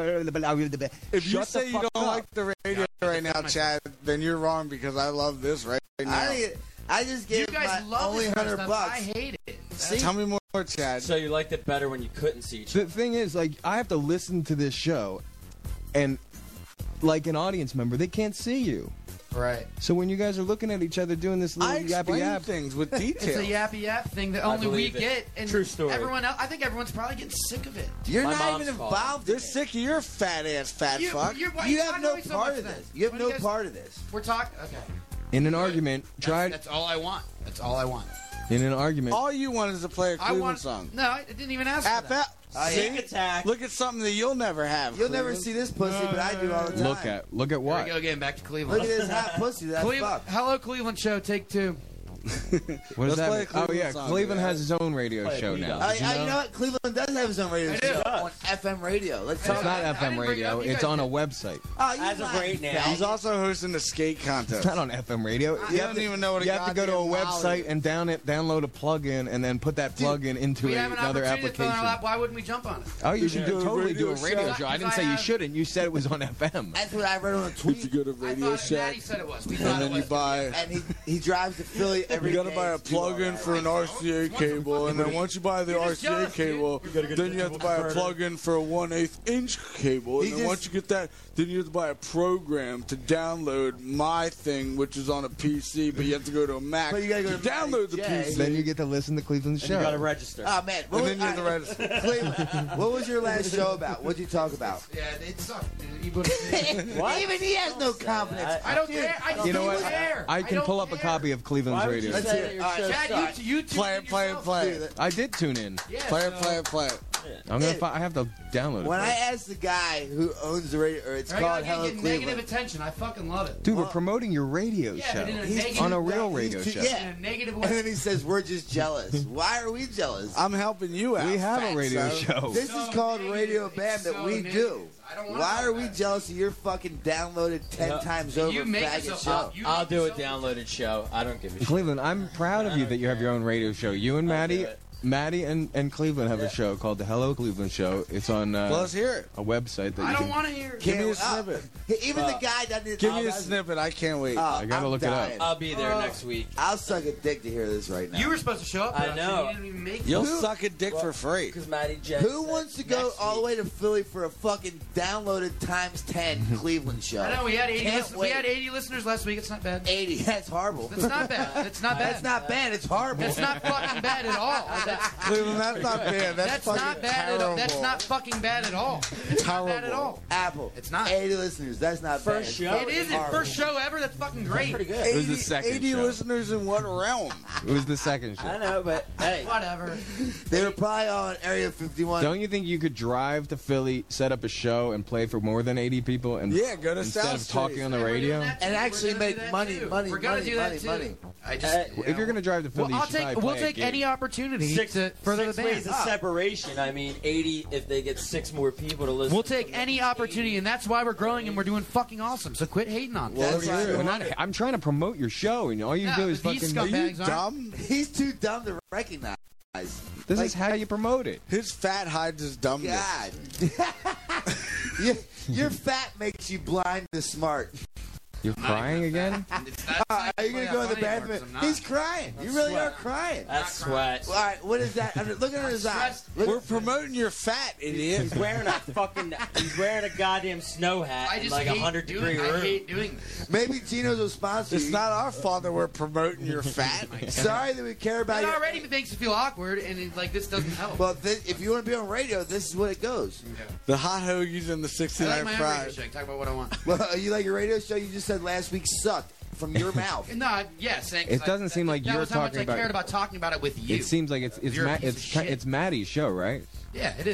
If you say you don't like the radio right now, Chad, then you're wrong because I love this right now. I just gave You guys my love only this kind of $100. stuff. I hate it. Tell me more, Chad. So you liked it better when you couldn't see each other. The thing is, like, I have to listen to this show, and like an audience member, they can't see you. Right. So when you guys are looking at each other doing this little I yappy explain yap things with details. It's a yappy yap thing that I only we believe it. get. And True story. Everyone else, I think everyone's probably getting sick of it. You're My not mom's even fault. involved. They're sick of your fat ass, fat fuck. You why have no talking so part much of then? this. You have What no do you guys- part of this. We're talking. Okay. in an argument. Try That's all I want. That's all I want. in an argument. All you want is to play a I Cleveland want. song. No, I didn't even ask for that. See? Look at something that you'll never have. You'll never see this pussy, but I do all the time. Look at Here what? we go again. Back to Cleveland. Look at this hot pussy that I Cleveland, fucked. hello, Cleveland show. Take 2. What does Let's that play a mean? Oh Cleveland yeah, song, Cleveland yeah. has his own radio Play it, show we now. got Did you You know? know what? Cleveland does have his own radio show do. on FM radio. Let's It's talk not about FM radio. It's on a website. Oh, you As of lying right now. faggot. He's also hosting a skate It's contest. not on FM radio. You don't even know what a You have to go to a goddamn website molly is. and download a plugin and then put that plugin into We have an another opportunity to fill in our application. lap. Why wouldn't we jump on it? Oh, you should do a totally radio do a radio show. show. I didn't Because say I you have- shouldn't. You said it was on FM. That's what I read on a tweet. You go to I Radio thought Maddie Shack, said it was. We and thought then it you was. buy. And he drives to Philly every You day. gotta buy a to do all plug-in that. for an RCA cable, and then once you buy the You're just RCA jealous, dude. cable, then you have to buy a plug-in for a 1/8 inch cable, and He then just- once you get that, then you have to buy a program to download my thing, which is on a PC, but you have to go to a Mac But you gotta go to download the Mac, PC. Then you get to listen to Cleveland's And show. you got to register. Oh man, And then you have to all write right, Cleveland, what was your last show about? What'd you talk about? Yeah, it sucked. You would've- Even he has no confidence. I don't care. I You know don't what? care. I can don't pull up a care. copy of Cleveland's Why would you radio. say that your show Chad, sucked? you Play it, play it, play it. I did tune in. Yeah, Play it, so- play it, play it. I'm gonna. I have to download When it. I asked the guy who owns the radio, or it's I called gotta Hello get negative Cleveland. attention. I fucking love it. Dude, we're promoting your radio Yeah, show but in a He's negative on a too- real he's radio too- show. Yeah. In a negative And way. then he says, "We're just jealous." Why are we jealous? I'm helping you out. We have a fatso. radio show. This So is called negative. Radio It's Bam that so we negative. do. I don't wanna Why know are we that. jealous of your fucking downloaded 10 times over You make faggot yourself show? up. You I'll make do a yourself- downloaded show. I don't give a shit. Cleveland, I'm proud of you that you have your own radio show. You and I'll do Maddie, it. Maddie and Cleveland have a show called the Hello Cleveland Show. It's on Well, let's hear it. a website that I you don't can. want to hear it. Give me a Can't- snippet. Even the guy doesn't. Give me a snippet. I can't wait. I gotta look it up. I'll be there next week. I'll suck a dick to hear this right now. You were supposed to show up. I but know. You didn't even make it. You'll suck a dick for free. Because Maddie Jen Who said wants to go next all the week. way to Philly for a fucking downloaded times 10 Cleveland show? I know we had 80. Can't We wait. had 80 listeners last week. It's not bad. 80. That's horrible. That's not bad. It's not bad. That's not bad. It's horrible. That's not fucking bad at all. That's, Cleveland, that's not bad. That's fucking not bad at all. That's terrible. not fucking bad at all. It's not bad at Terrible. all. Apple. It's not. 80 listeners. That's not First bad. show. It isn't. First show ever. That's fucking great. Pretty good. It was the second 80 show. listeners in what realm? It was the second show. I know, but hey. Whatever. They were probably on Area 51. Don't you think you could drive to Philly, set up a show, and play for more than 80 people, and Yeah, go to instead South of talking Street. on the We're doing radio? that too. And actually We're gonna make do that money, too. money, We're gonna money, do that money, too. money. I just. If you're gonna drive to Philly, Well, you should probably we'll play a take gig. any opportunity to further the Six ways band. of separation. I mean, 80 if they get 6 more people to listen. We'll take any opportunity, and that's why we're growing and we're doing fucking awesome. So quit hating on us. Well, That's right. We're not- I'm trying to promote your show, and all you No, do is but these fucking. Are you scumbags aren't. dumb? He's too dumb to recognize. This is how you promote it. His fat hides his dumbness. God. your fat makes you blind to smart. You're crying again? Are you going to go in the bathroom? He's crying. You really are crying. That's sweat. All right, what is that? Look under his eyes. Look We're promoting your fat, idiot. He's wearing a fucking. He's wearing a goddamn snow hat I in just like a hate 100-degree doing. room. I hate doing this. Maybe Tino's will sponsor It's you. not our fault that we're promoting your fat. Sorry that we care about It you. already makes you feel awkward, and like this doesn't help. Well, if you want to be on radio, this is what it goes. The hot hoagies and the I 69 like my own radio fries. show. I can talk about what I want. Well, you like your radio show? You just said last week sucked from your mouth. No, yeah, saying It doesn't seem like that you're was how much talking I about- cared about talking about it with you. It seems like it's You're a piece of shit. it's Maddie's show, right? Yeah, it is.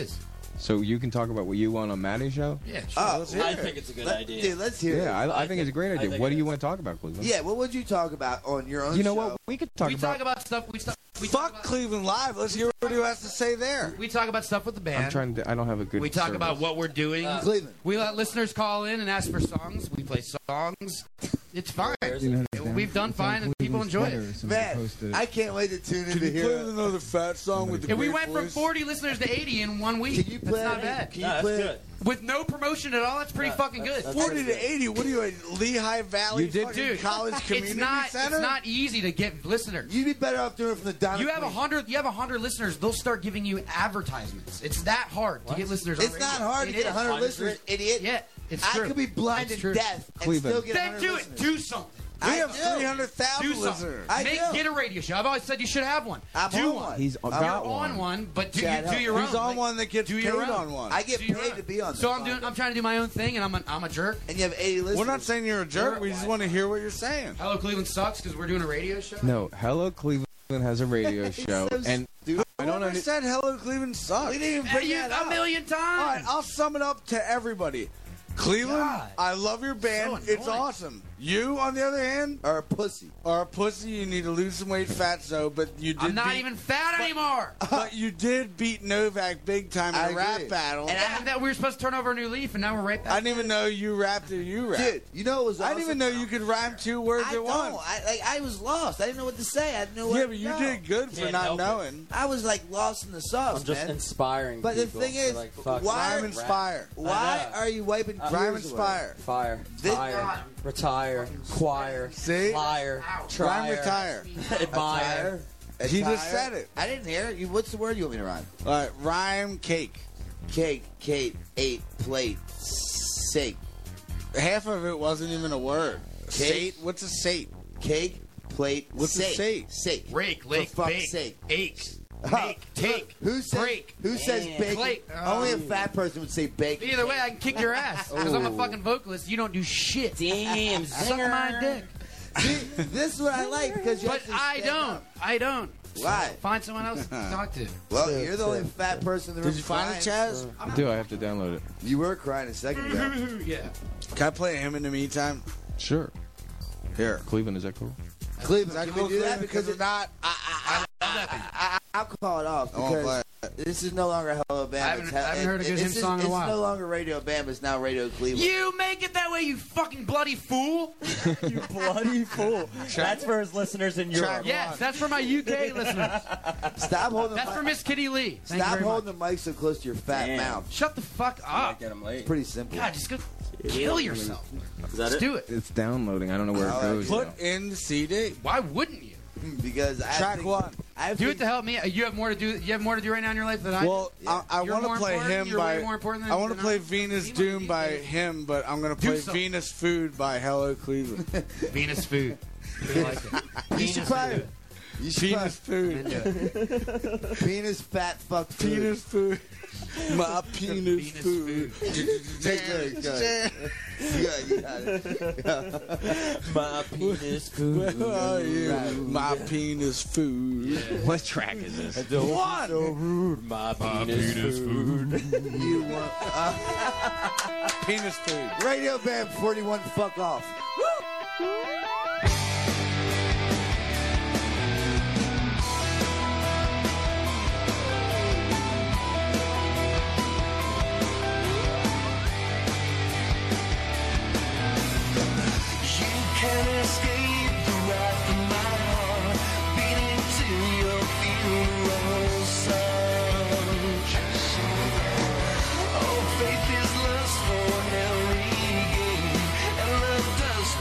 So you can talk about what you want on Maddie's show? Yeah, Oh, I think it's a good idea. Dude, let's hear it. Yeah, I think it's a great idea. think What do it you is. want to talk about, Cleveland? Yeah, what would you talk about on your own You know show? what? We could talk We about. talk about stuff. We Fuck Cleveland Live. Let's hear what he has to say there. We talk about stuff with the band. I'm trying to. I don't have a good. We talk service. about what we're doing. Cleveland. We let listeners call in and ask for songs. We play songs. It's fine. We've done fine, and people enjoy it. Man, I can't wait to tune in Can to you hear play it. another fat song with the And we great went from voice? 40 listeners to 80 in 1 week. Can you play That's not it? bad. Can you That's play good. it? With no promotion at all, that's pretty fucking good. 40 to 80. What are you at Lehigh Valley? You did- fucking Dude, College Community Center? It's not easy to get listeners. You'd be better off doing it from the Donna You have Queen. 100. You have 100 listeners. They'll start giving you advertisements. It's that hard to get listeners. on It's radio. not hard to It get is. 100 listeners, idiot. Yeah, it's I true. could be blind It's and true. deaf and Cleveland. still get Then 100 do listeners. it. Do something. We I have do. 300,000 Do something. listeners. I do. Get a radio show. I've always said you should have one. I'm do on one. one. He's I'm got You're one. on one, but do Chad, your own. He's on Like, one that gets do paid your own. on one. I get Do your paid own. to be on So this. I'm trying to do my own thing, and I'm a jerk. And you have 80 listeners. We're not saying you're a jerk. We just want to hear what you're saying. Hello, Cleveland sucks because we're doing a radio show. No, Hello Cleveland has a radio show, so and stupid. I don't understand. Hello, Cleveland sucks. We didn't even Hey, bring you that a up. million All right, times. I'll sum it up to everybody. Cleveland, God. I love your band. So It's annoying. awesome. You, on the other hand, Or a pussy. are a pussy. You need to lose some weight, fatso. But you did. I'm not beat, even fat anymore. But you did beat Novak big time in I a rap agree. battle. And And that we were supposed to turn over a new leaf, and now we're right back. I didn't even know you rapped or you rapped. Dude, you know what was I awesome? didn't even know you could rhyme 2 words I at don't. once. I was lost. I didn't know what to say. I didn't know what Yeah, but you no. did good for Can't not help it. knowing. I was like lost in the sauce, I'm just man. inspiring But the people. thing They're is, like, fuck, why- Rhyme rap, inspire. Why I know. are you wiping tears Rhyme away? inspire. Fire, This- fire, retire, choir, See? liar, Rhyme trier, retire. admire. He just Attire? said it. I didn't hear it. What's the word you want me to rhyme? All right, rhyme cake. Cake, Kate, 8, plate, sake. Half of it wasn't even a word. Cake? Sate? What's a sate? Cake, plate, What's a sake. sake? Sake. Rake, For lake, fuck's bake, sake. ache, make, take, Who says, break. Who says bake? Plate. Only a fat person would say bake. Either way, I can kick your ass because I'm a Oh. fucking vocalist. You don't do shit. Damn, Suck my dick. See, this is what I like because you But actually I stand don't. up. I don't. Why? Find someone else to talk to. Well, you're the only fat person in the room. Did you find it, Chaz? I do. I have to download it. You were crying a second ago. Yeah. Can I play him in the meantime? Sure. Here. Cleveland, is that cool? Cleveland, Is that can cool, we do that? Cleveland? Because If it's not, I'll call it off I won't play because it. this is no longer Hello Bam. I haven't heard a good hymn This is- song in a while. It's no longer Radio Bam. It's now Radio Cleveland. You make it that way, you fucking bloody fool. You bloody fool. That's for his listeners in Europe. Yes, that's for my UK listeners. Stop holding. That's the for mic. Miss Kitty Lee. Thank you Stop very holding the mic so close to your fat Damn. mouth. Shut the fuck up. Get him late. It's pretty simple. God, just go kill yourself. Is that Let's it? do it. It's downloading. I don't know where it All right, goes. put though. in the CD. Why wouldn't you? Because I Track think, one. I Do think, it to help me. You have more to do. You have more to do right now in your life than I. Well, do. I You're want more to play important? him You're by. way more important than- I want to than play I- Venus He might Doom be by these days. him, but I'm going to Do play something. Venus Food by Hello Cleveland. Venus food. I like it. you should try. You should Penis food. try. Penis fat fuck food. Penis food. My penis food. Good, good. Good, you got it. My penis food. Where are you? My penis food. What track is this? One. So rude. My penis food. You want Penis food. Radio Bam 41? Fuck off. You can't escape the wrath of my heart, beating to your funeral song. Oh, faith is lust for every gain, and love does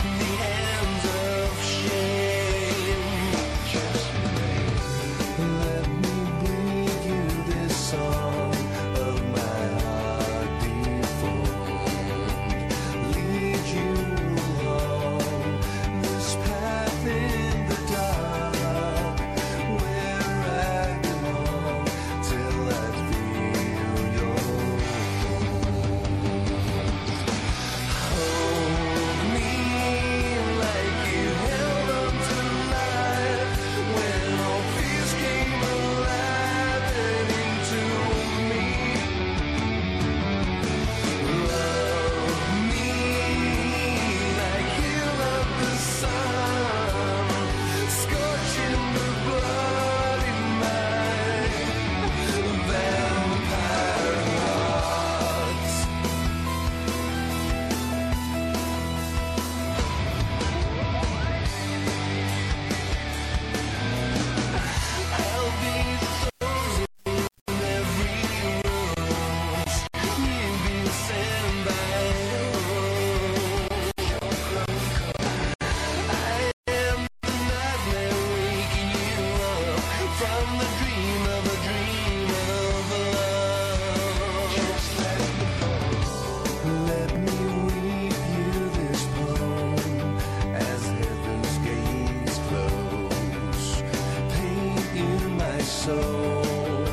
soul.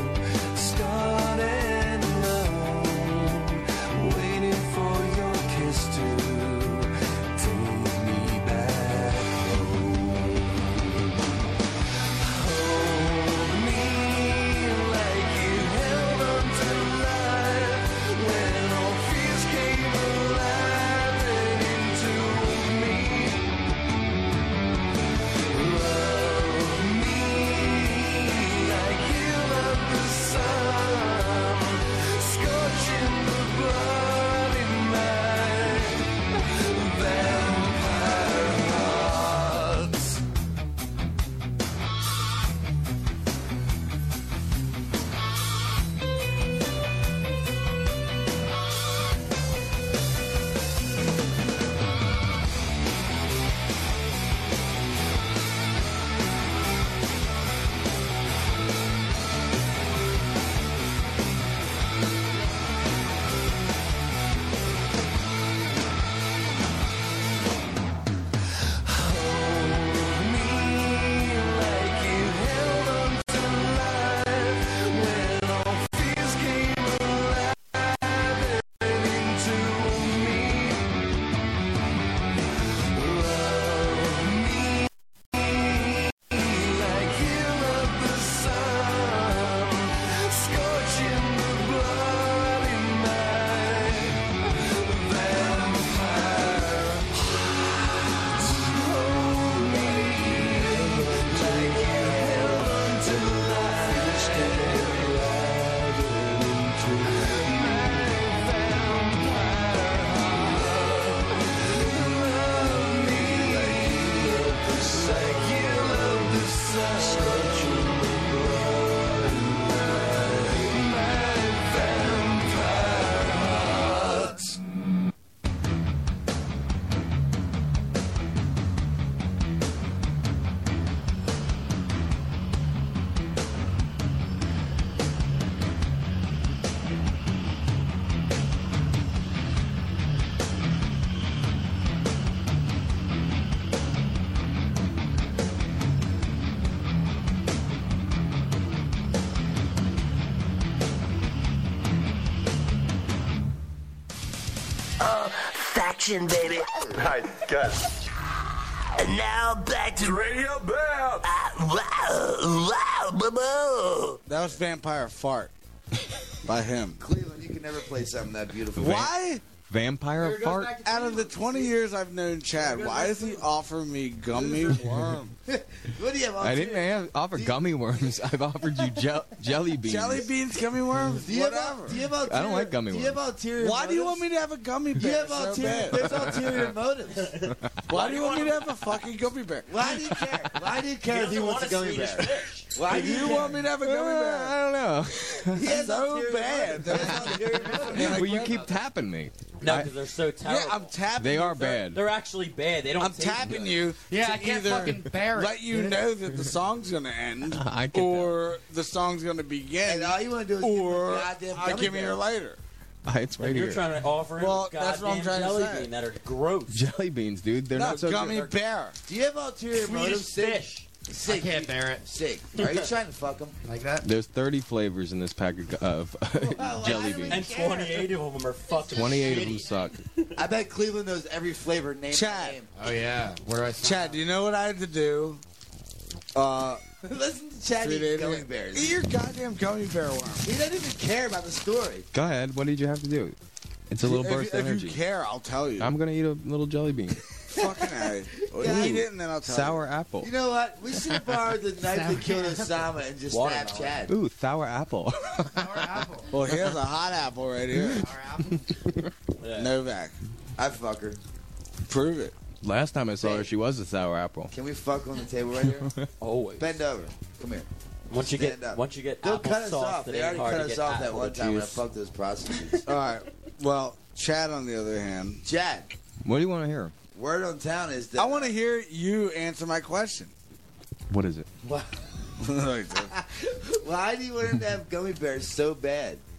Starting low, waiting for your kiss to take me back home. Hold me like you held on to life when all fears came alive and into me. Love me like you love the sun, scorching the blood in my vampire hearts. Faction, baby. Alright, good. And now back to Radio Bam. That was Vampire Fart by him. Cleveland, you can never play something that beautiful. Why? Vampire fart? Out of the 20 years I've known Chad, why does he offer me gummy worm? What do you have? I didn't offer gummy worms. I've offered you jelly beans. Jelly beans, gummy worms, Do you whatever. have I don't like gummy Do you have worms. ulterior Why do you motives? want me to have a gummy Do you bear have so ulterior, bad? there's ulterior motives. Why do you want me to have a fucking gummy bear? Why do you care? Why do you care if he wants a gummy bear? Why do You want me to have a gummy bear? I don't know. He has So ulterior bad. motives. He has ulterior motives. Well, you keep tapping me. No, because they're so terrible. Yeah, I'm tapping They you. are bad. They're actually bad. They don't. I'm taste tapping good. you Yeah, to I can't either fucking bear it. let you know that the song's going to end I get or the song's going to begin And all you want to do is or give him a goddamn I'll gummy give me bear. here later. It's right And you're here. trying to offer him Well, goddamn that's what I'm trying to jelly say. bean that are gross. Jelly beans, dude. They're No, not so gummy good. bear. Do you have ulterior Swedish motives? Sig? fish. Sig, I can't bear it. Sig. Are you trying to fuck him? Like that? There's 30 flavors in this pack of jelly beans. And 28 of them are fucking 28 of them shitty. suck. I bet Cleveland knows every flavor name. Chad. by name. Oh, yeah. Where do I sign Chad, do you know what I had to do? Listen to Chad 3 eat days gummy ago. bears. Eat your goddamn gummy bear worm. He doesn't even care about the story. Go ahead. What did you have to do? It's a little burst of If energy. you care, I'll tell you. I'm going to eat a little jelly bean. Fucking A. Yeah. Eat it and then I'll tell Sour apple. You know what? We should have borrowed the knife that killed Osama and just stabbed Chad. Ooh, sour apple. you. Well, here's a hot apple right here. Novak. I fuck her. Prove it. Last time I saw her, she was a sour apple. Can we fuck on the table right here? Always. Bend over. Come here. Once you Stand get up. once you get They'll apple cut us sauce, off. it They ain't already hard cut to us get off that apple one time when I juice. fucked those prostitutes. All right. Well, Chad, on the other hand. Chad, What do you want to hear? word on town is that I want to hear you answer my question. What is it? Why do you want him to have gummy bears so bad?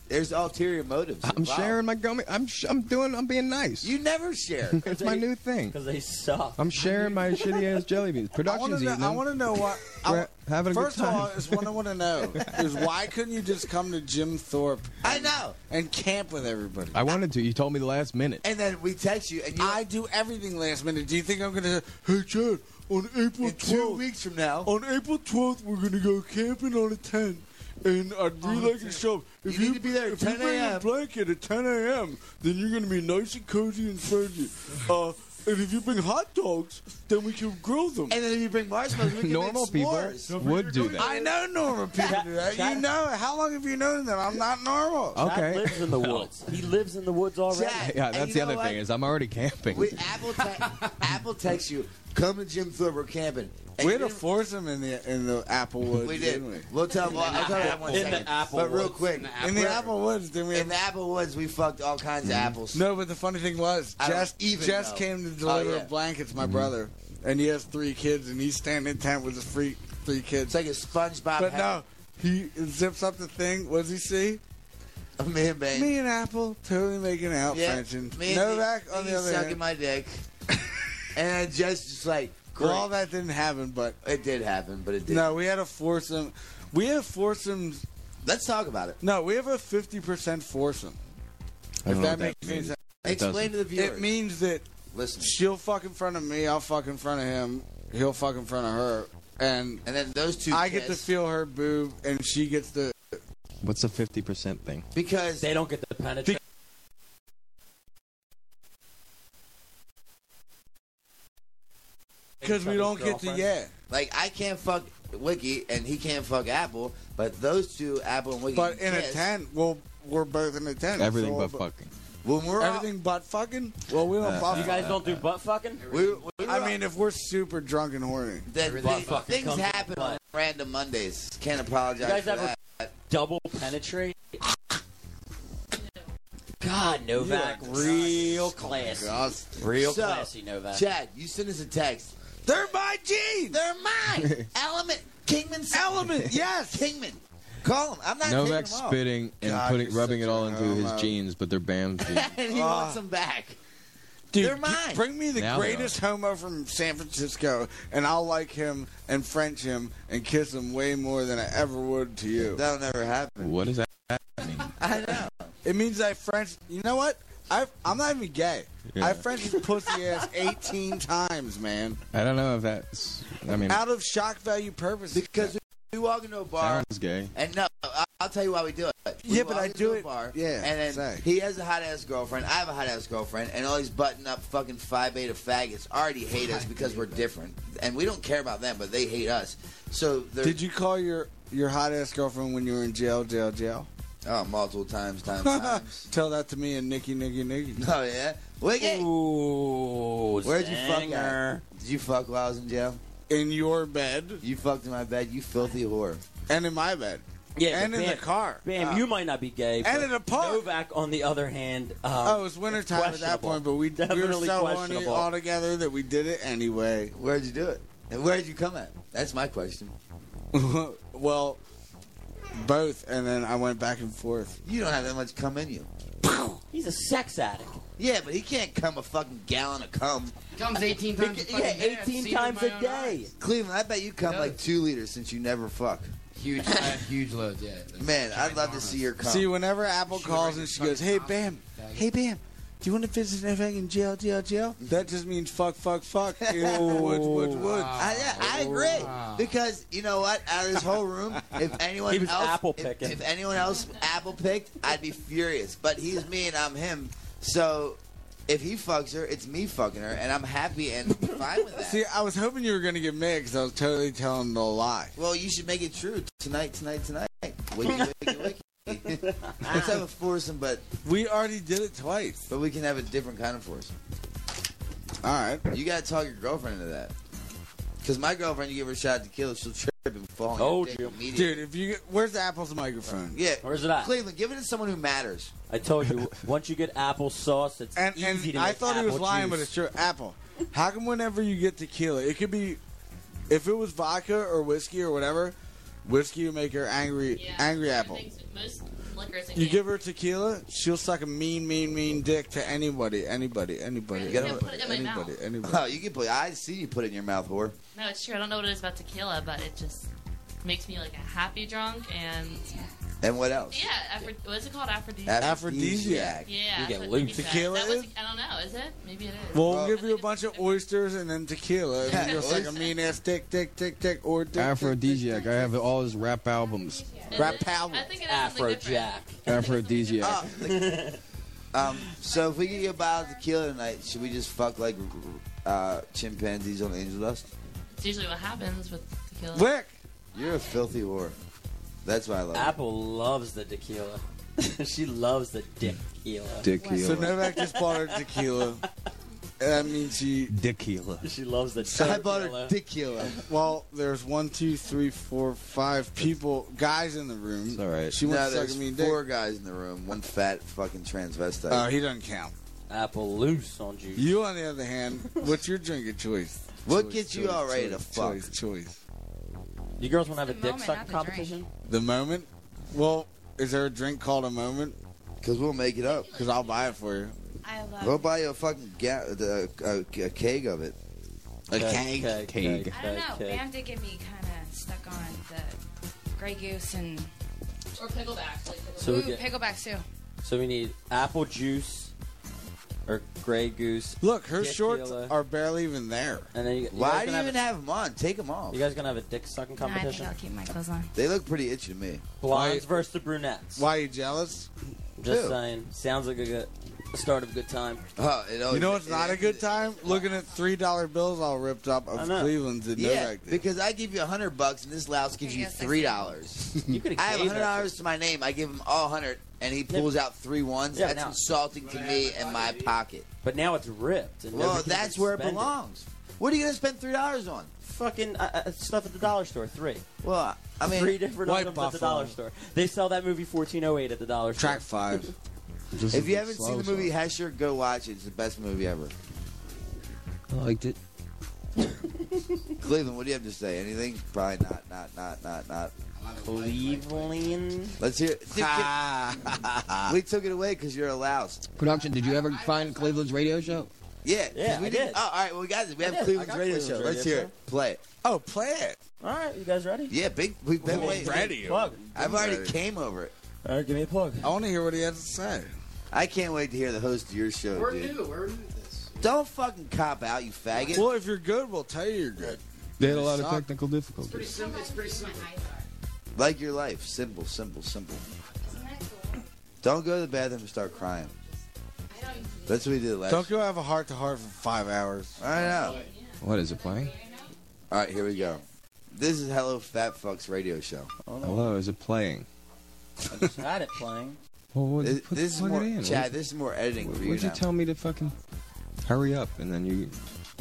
There's ulterior motives. I'm involved. sharing my gummy. I'm being nice. You never share. It's my new thing. Because they suck. I'm sharing my shitty ass jelly beans. Production's eating them. I want to know what. We're having a good First of all, time. is what I want to know is why couldn't you just come to Jim Thorpe? I know. And camp with everybody. I wanted to. You told me the last minute. And then we text you, and you. I do everything last minute. Do you think I'm gonna? Hey, Chad, on April 12th. 2 weeks from now. On April 12th, we're gonna go camping on a tent. And I'd really like to show up. If You need to be there at if you 10 bring a a.m. blanket at 10 a.m., then you're going to be nice and cozy and friendly. And if you bring hot dogs, then we can grill them. And then if you bring marshmallows, we can Normal make people s'mores. would do that. I know normal people do that. You know, how long have you known that I'm not normal? Okay. Chad lives in the woods. He lives in the woods already. Chad, Yeah, and that's you the know other what? thing is I'm already camping. Apple texts you, come to Jim Thorpe, we're camping. And We you had a didn't- foursome in the Apple Woods. We didn't did. We'll tell I'll tell you that one In second. the Apple But real Woods. quick, In the Apple Woods, didn't we? in the Apple Woods, we fucked all kinds of apples. No, but the funny thing was, I don't Jess even know. came to deliver Oh, yeah. blankets, my brother, and he has 3 kids, and he's standing in tent with his 3 kids. It's like a SpongeBob But hat. no, he zips up the thing. What does he see? Me and Bang. Me and Apple totally making out, Frenching. Me and Novak, me on the and other sucking hand. my dick. And then just like, Well, great. all that didn't happen, but It did happen, but it did. no, we had a foursome. We have foursomes. Let's talk about it. No, we have a 50% foursome. I don't If know that what makes that any means. sense. Explain to the viewers. It means that Listen. she'll fuck in front of me, I'll fuck in front of him, he'll fuck in front of her, and And then those two I get to kiss, feel her boob, and she gets to. What's the 50% thing? because They don't get the penetration. Because we don't get to, yeah. like I can't fuck Wiki and he can't fuck Apple, but those two, Apple and Wiki, But can in a kiss. tent, we're both in a tent. Everything so- but fucking. When we're all- Everything but fucking? Well, we don't butt You guys fuck. don't do butt fucking? I mean, if we're super drunk and horny. that butt fucking things comes happen with on random Mondays. Can't apologize You guys for ever that. double penetrate? God, Novak, real classy. Real So, classy, Novak. Chad, you send us a text. They're my jeans! They're mine. Element. Kingman. Element, yes! Kingman. Call him. I'm not Novak's taking them spitting and God, you're rubbing such it all a into his homo. jeans, but they're Bam's jeans. off. And he wants them back. Dude, They're mine. bring me the Now they greatest homo from San Francisco, and I'll like him and French him and kiss him way more than I ever would to you. That'll never happen. What does that mean? I know. It means I French. You know what? I'm not even gay. Yeah. I French his pussy ass 18 times, man. I don't know if that's. I mean, Out of shock value purposes. Because we walk into a bar, sounds gay. and no, I'll tell you why we do it. We Yeah, but walk I into do a it- Bar, yeah, and then say. he has a hot ass girlfriend. I have a hot ass girlfriend, and all these button up fucking Phi Beta faggots already hate us because we're different, and we don't care about them, but they hate us. So they're Did you call your hot ass girlfriend when you were in jail? oh multiple times. Tell that to me and Nikki. Oh yeah, Wiggy. Ooh, Where'd you fuck zinger. at? Did you fuck while I was in jail? In your bed You fucked in my bed, you filthy whore. and in my bed. Yeah, And but in the Bam- car. Bam, you might not be gay. And but in a park. Novak, on the other hand, Oh, it was wintertime at that questionable. point, but we were Definitely so horny questionable. all together that we did it anyway. Where'd you do it? And where'd you come at? That's my question. Well, both, and then I went back and forth. You don't have that much cum in you. He's a sex addict. Yeah, but he can't cum a fucking gallon of cum. Comes 18 times a fucking Yeah, day. I've 18 seen it times with a my own day. eyes. Cleveland, I bet you cum He like does. 2 liters since you never fuck. Huge, I have huge loads, yeah. Man, I'd love to see your cum. See, whenever Apple calls and she goes, "Hey Bam, hey Bam, do you want to visit anything in jail?" That just means fuck. Woods. I agree. Because, you know what? Out of this whole room, if anyone He was else apple if- picking. If anyone else apple picked, I'd be furious. But he's me and I'm him. So if he fucks her, it's me fucking her, and I'm happy and fine with that. See, I was hoping you were going to get mad because I was totally telling the lie. Well, you should make it true. Tonight. Wiki. Let's have a foursome, but We already did it twice. we can have a different kind of foursome. All right. You gotta talk your girlfriend into that. Because my girlfriend, you give her a shot to kill, she'll trip and fall on Oh, your dick Jim. immediately. Dude, if you where's Apple's microphone? Yeah. Where's it at? Cleveland, give it to someone who matters. I told you, once you get apple sauce, it's And easy to I make thought he was apple lying, juice. but it's true. Apple. How come whenever you get tequila, it could be, if it was vodka or whiskey or whatever, Whiskey will make her angry apple. Most liquors. You give her tequila, she'll suck a mean dick to anybody. You gotta put it in my mouth. Oh, you can put. I see you put it in your mouth, whore. No, it's true. I don't know what it is about tequila, but it just makes me like a happy drunk and. And what else? Yeah, what's it called? Aphrodisiac. Yeah. You get that's loose. Tequila that was, I don't know. Is it? Maybe it is. Well, we'll give you a bunch of oysters and then tequila. And you'll suck a mean ass dick, or dick. Aphrodisiac. I have all his rap albums. Rap albums. I think it is something different. Aphrodisiac. So if we get you a bottle of tequila tonight, should we just fuck like chimpanzees on angel dust? It's usually what happens with tequila. Wick! You're a filthy whore. That's why I love Apple loves the tequila. She loves the tequila. So Novak just bought her tequila. That means she... Tequila. She loves the I bought her tequila. Well, there's 1, 2, 3, 4, 5 people, guys in the room. It's all right. She wants to there's suck a mean dick. 4 guys in the room. One fat fucking transvestite. Oh, he doesn't count. Apple loose on juice. You, on the other hand, what's your drinking choice? What gets you all ready to fuck? Choice. You girls want to have a The dick moment, sucking not the competition? The moment? Well, is there a drink called a moment? Because we'll make it up. Because I'll buy it for you. I love We'll buy you a fucking a keg of it. A keg? Keg. I don't know. Bam did get me kind of stuck on the Grey Goose and Or picklebacks. Like So we ooh, get- picklebacks too. So we need apple juice or Grey Goose. Look, her tequila, shorts are barely even there. And then you Why guys do you gonna even have them on? Take them off. You guys gonna have a dick sucking No, I think competition? I'll keep my clothes on. They look pretty itchy to me. Blondes versus the brunettes. Why are you jealous? Just Who? saying. Sounds like a start of a good time. Oh, You know what's not a good time? Looking at $3 bills all ripped up I of know. Cleveland's and Yeah, Novak did. because I give you $100 and this louse gives you $3. You could I have $100 to my name. I give him all 100, and he pulls out 3 ones. Yeah, That's now- insulting to me and my pocket. But now it's ripped. And Well, nobody can that's where it spend belongs. What are you going to spend $3 on? Fucking stuff at the dollar store. 3. Well, I mean, 3 different White items at the Buffalo. dollar store. They sell that movie 1408 at the dollar store. Track 5. if you haven't seen the movie Hesher, go watch it. It's the best movie ever. I liked it. Cleveland, what do you have to say? Anything? Probably not. Cleveland. Let's hear it. We took it away because you're a louse. Production, did you ever find Cleveland's radio show? Yeah, 'cause Yeah, we I did. did. Oh, all right, well, we got this. We have I Cleveland's got radio Cleveland's show. radio Let's hear show. it. Play it. Oh, play it. All right, you guys ready? Yeah, we've been waiting. ready. Plug. I've already came over it. All right, give me a plug. I want to hear what he has to say. I can't wait to hear the host of your show, We're dude. new. We're new to this. Don't fucking cop out, you faggot. Well, if you're good, we'll tell you you're good. They had a lot of Suck. technical Pretty difficulties. simple. It's pretty simple. Like your life. Simple. Don't go to the bathroom and start crying. That's what we did last Don't go have a heart-to-heart for 5 hours. I know. What is it playing? All right, here we go. This is Hello Fat Fucks radio show. Hello, is it playing? I just had it playing. Well, what, This, put, this is plug more, it in. Chad, this is more editing for you Would you now. tell me to fucking hurry up and then you?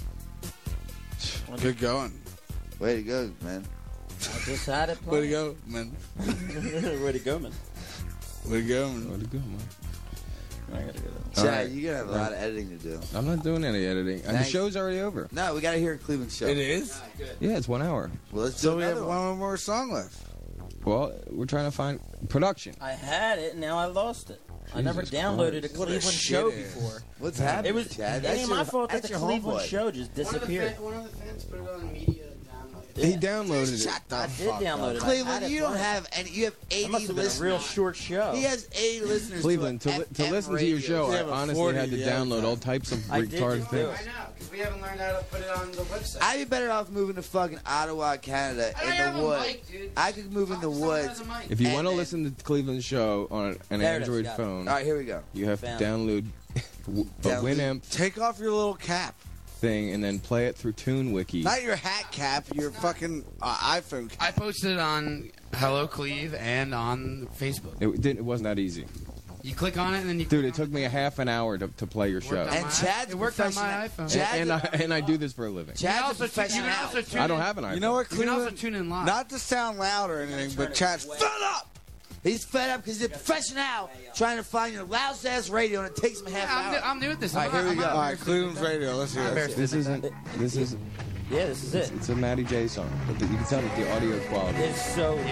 Good going. Way to go, man. I just had it Way to playing. go, man. Way to go, man. Way to go, man. Way to go, man. I gotta go. Chad, All right. you're going to have a lot of editing to do. I'm not doing any editing. And the Thanks. show's already over. No, we got to hear Cleveland show. It is? Yeah, it's 1 hour. Well, let's do So we have another one. one more song left. Well, we're trying to find production. I had it, and now I lost it. I never Jesus downloaded Christ. a What a Cleveland show shithead. before. What's happening, It was Chad? it ain't my fault that that's the your Cleveland homeboy. show just disappeared. One of the fans put it on media download. He downloaded it. Shut the I did fuck download up. it. I Cleveland, had it you don't playing. have any. You have 80 That must have been a listeners. real short show. He has 80 listeners. Cleveland, to, to FM listen to your radio. show, Yeah, I but honestly 40 had to the download other all time. types of I did retarded just do it. things. I know, because we haven't learned how to put it on the website. I'd be better off moving to fucking Ottawa, Canada, I don't in have the a woods. mic, dude. I could move in the Someone woods. has a mic. If you And want to then- listen to Cleveland's show on an There it is, Android got it. phone, All right, here we go. you have to Found download a Download. Winamp Take off your little cap. thing and then play it through TuneWiki. Not your hat cap, your fucking iPhone cap. I posted it on Hello Cleve and on Facebook. It wasn't that easy. You click on it and then you. Dude, it took me a half an hour to play your show. Worked on And my- Chad's it worked on my professional- iPhone. Chad- And I do this for a living. Chad's a also tune- professional. you can also tune I don't in- have an iPhone. You know what, You can also Cleveland? tune in live. Not to sound loud or anything, but Chad's fed up. He's fed up because he's a professional trying to find your loud ass radio, and it takes him half an hour. I'm new at this. All right, here we go. All right, Cleveland's radio. Let's hear it. This isn't. Yeah, this is it. It's a Matty J song. But you can tell that the audio quality. It's so low.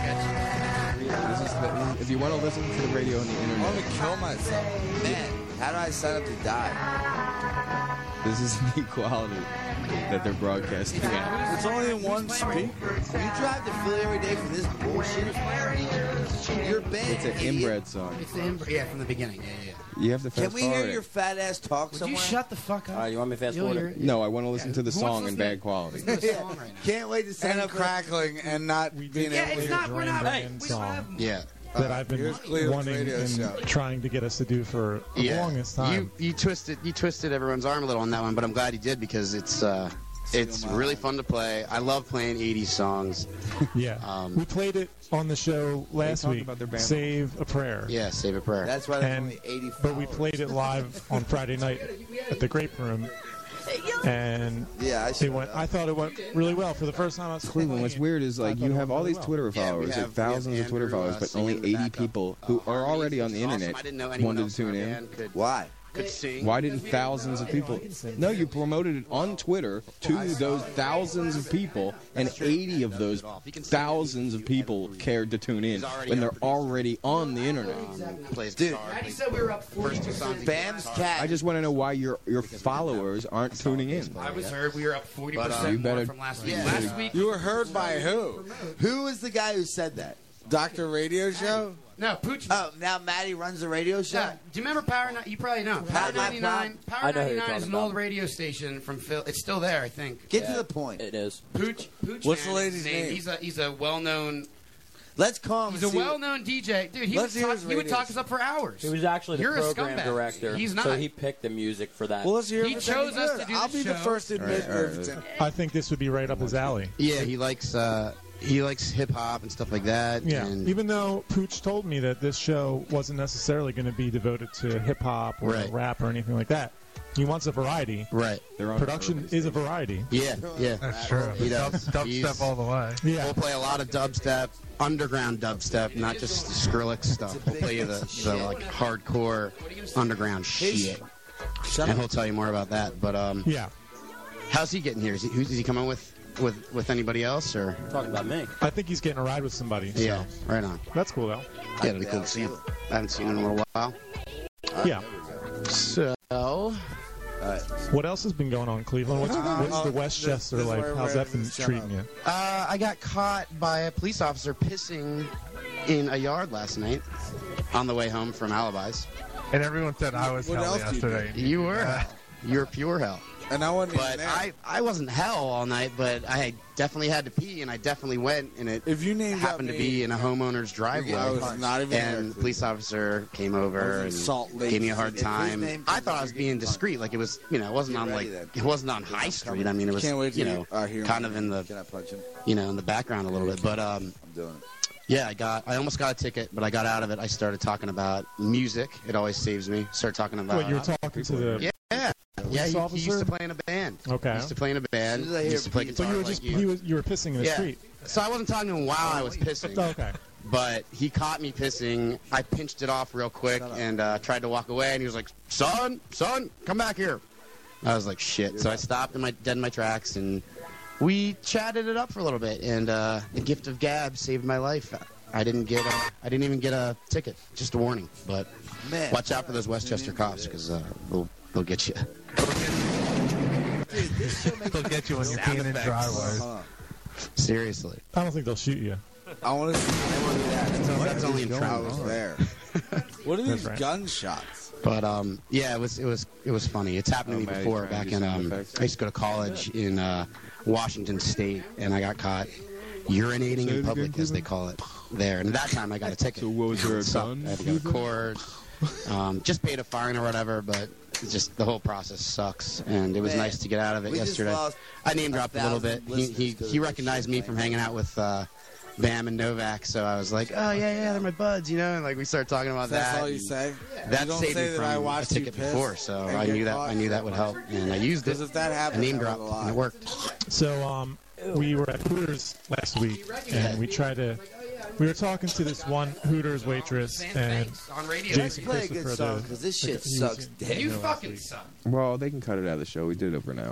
This is if you want to listen to the radio and the I internet, want to kill myself. Man, how do I sign up to die? this is the quality that they're broadcasting at. It's only in one speaker. You drive to Philly every day for this bullshit. Your band. It's an inbred song. It's the yeah, from the beginning. Yeah. You have to fast Can we forward hear it. your fat ass talk Would somewhere? you shut the fuck up? You want me to fast You'll forward hear it? it. No, I want to listen to the Who song wants in to bad quality. Listen to the song right now. Can't wait to sign And up for crackling and not being Yeah, able it's to not. We're not. Hey, We don't have. Yeah. That I've been here's Cleveland's wanting radio and show. trying to get us to do for the longest time. You twisted everyone's arm a little on that one, but I'm glad you did because it's really fun to play. I love playing 80s songs. Yeah. We played it on the show last week. about their band. Save a Prayer. Yeah, Save a Prayer. That's why there's And, only 80 but we played it live on Friday night at the Grape Room. And Yeah, I thought it went really well for the first time. I was Cleveland, what's weird is like you have all these Twitter followers, we like have thousands of Twitter Andrew, followers, but singing only in the 80 backup. people who are already on the Awesome. internet I didn't know anyone wanted else to in tune our in. band could Why? sing. Why didn't thousands of people? No, you promoted it on Twitter to those thousands of people, and 80 of those thousands of people cared to tune in when they're already on the internet. Plays Dude, guitar. Maddie said we were up 40. First two songs. he Bam's plays guitar. cat. I just want to know why your followers aren't tuning in. Oh, I was heard we were up 40% you more better- from last week. Yeah. Last week, You were heard by who? Who was the guy who said that? Dr. Radio Show? no, Pooch. Oh, now Maddie runs the radio show? Yeah, do you remember Power? You probably know. Power Not my 99. I Power know who you're 99 is talking an old about. radio station from Phil. It's still there, I think. Get to the point. It is. Pooch. What's the Man is lady's his name? He's a well-known. Let's call him. He's and a see- well-known DJ, dude. He Let's would hear talk, his he would radio talk us up for hours. He was actually the You're a program scumbag. director. He's not. So he picked the music for that. Well, let's hear He if it's chose any us good. to do I'll the be the show. first to admit All right, if it's any- I think this would be right up his alley. Yeah, he likes hip hop and stuff like that. Yeah, and even though Pooch told me that this show wasn't necessarily going to be devoted to hip hop or Right. rap or anything like that. He wants a variety. right. They're on Production is a variety. Yeah, yeah. That's true. He does. Dubstep all the way. Yeah. We'll play a lot of dubstep, underground dubstep, not just the Skrillex stuff. We'll play you the like hardcore underground shit, and he'll tell you more about that. But Yeah. how's he getting here? Is he coming with anybody else or? Talking about me. I think he's getting a ride with somebody. So Yeah, right on. that's cool though. Yeah, it'll be cool to see him. I haven't seen him in a little while. Yeah. So, What else has been going on in Cleveland? What's the Westchester this is like? where How's that been shut treating up. you? I got caught by a police officer pissing in a yard last night on the way home from Alibis. And everyone said I was What hell else do you do? yesterday. You were. You were pure hell. And I wasn't even But there. I wasn't hell all night, but I definitely had to pee, and I definitely went, and it If you named happened to out be me- in a homeowner's driveway. I was not even and there. the police officer came over I was in and Salt Lake gave me a hard City. time. His name- I thought I was being discreet, like it was, it wasn't on ready like then. it wasn't on High Street. I mean, it was, Can't wait to hear kind him. of in the, Can I punch him? in the background a little bit. But I'm doing it. yeah, I almost got a ticket, but I got out of it. I started talking about music. It always saves me. Started talking about. What, you were talking to the Yeah, he officer? used to play in a band. Okay. He used to play in a band. As soon as I He hear used to play beats- So guitar you were like just you were pissing in the Yeah. street. So I wasn't talking to him while I was pissing. Okay. But he caught me pissing. I pinched it off real quick and tried to walk away. And he was like, son, come back here. I was like, shit. So I stopped dead in my tracks. And we chatted it up for a little bit. And the gift of gab saved my life. I didn't even get a ticket. Just a warning. But Man. watch out for those Westchester cops because they'll get you. Dude, this show makes They'll get you when you're peeing in driveways. Seriously. I don't think they'll shoot you. I want to see That's only in I Trout. was there. What are these right. gunshots? But yeah, it was funny. It's happened to me Maddie's before. trying to Back do in sound effects. I used to go to college in Washington State, and I got caught urinating in public, as they call it there. And at that time, I got a ticket. So what was there, a So gun? I had to go to court. Just paid a fine or whatever, but it's just the whole process sucks. And it was Man, nice to get out of it we just yesterday. lost I name dropped a little bit. 1,000 He listeners 'cause he of recognized this me shit from playing. hanging out with Bam and Novak, so I was like, oh yeah, they're my buds, and like we started talking about That's that. all you and say? That You don't saved say me that from I a watched you ticket piss before, so and I get knew that caught? would help, and I used it. Because if that happens, I name I dropped, would lie. and it worked. So we were at Hooters last week, and we were talking to this one Hooters waitress, and on radio. Jason Play a Christopher. good song, because this shit sucks dick. You fucking suck. Well, they can cut it out of the show. We did it over an hour.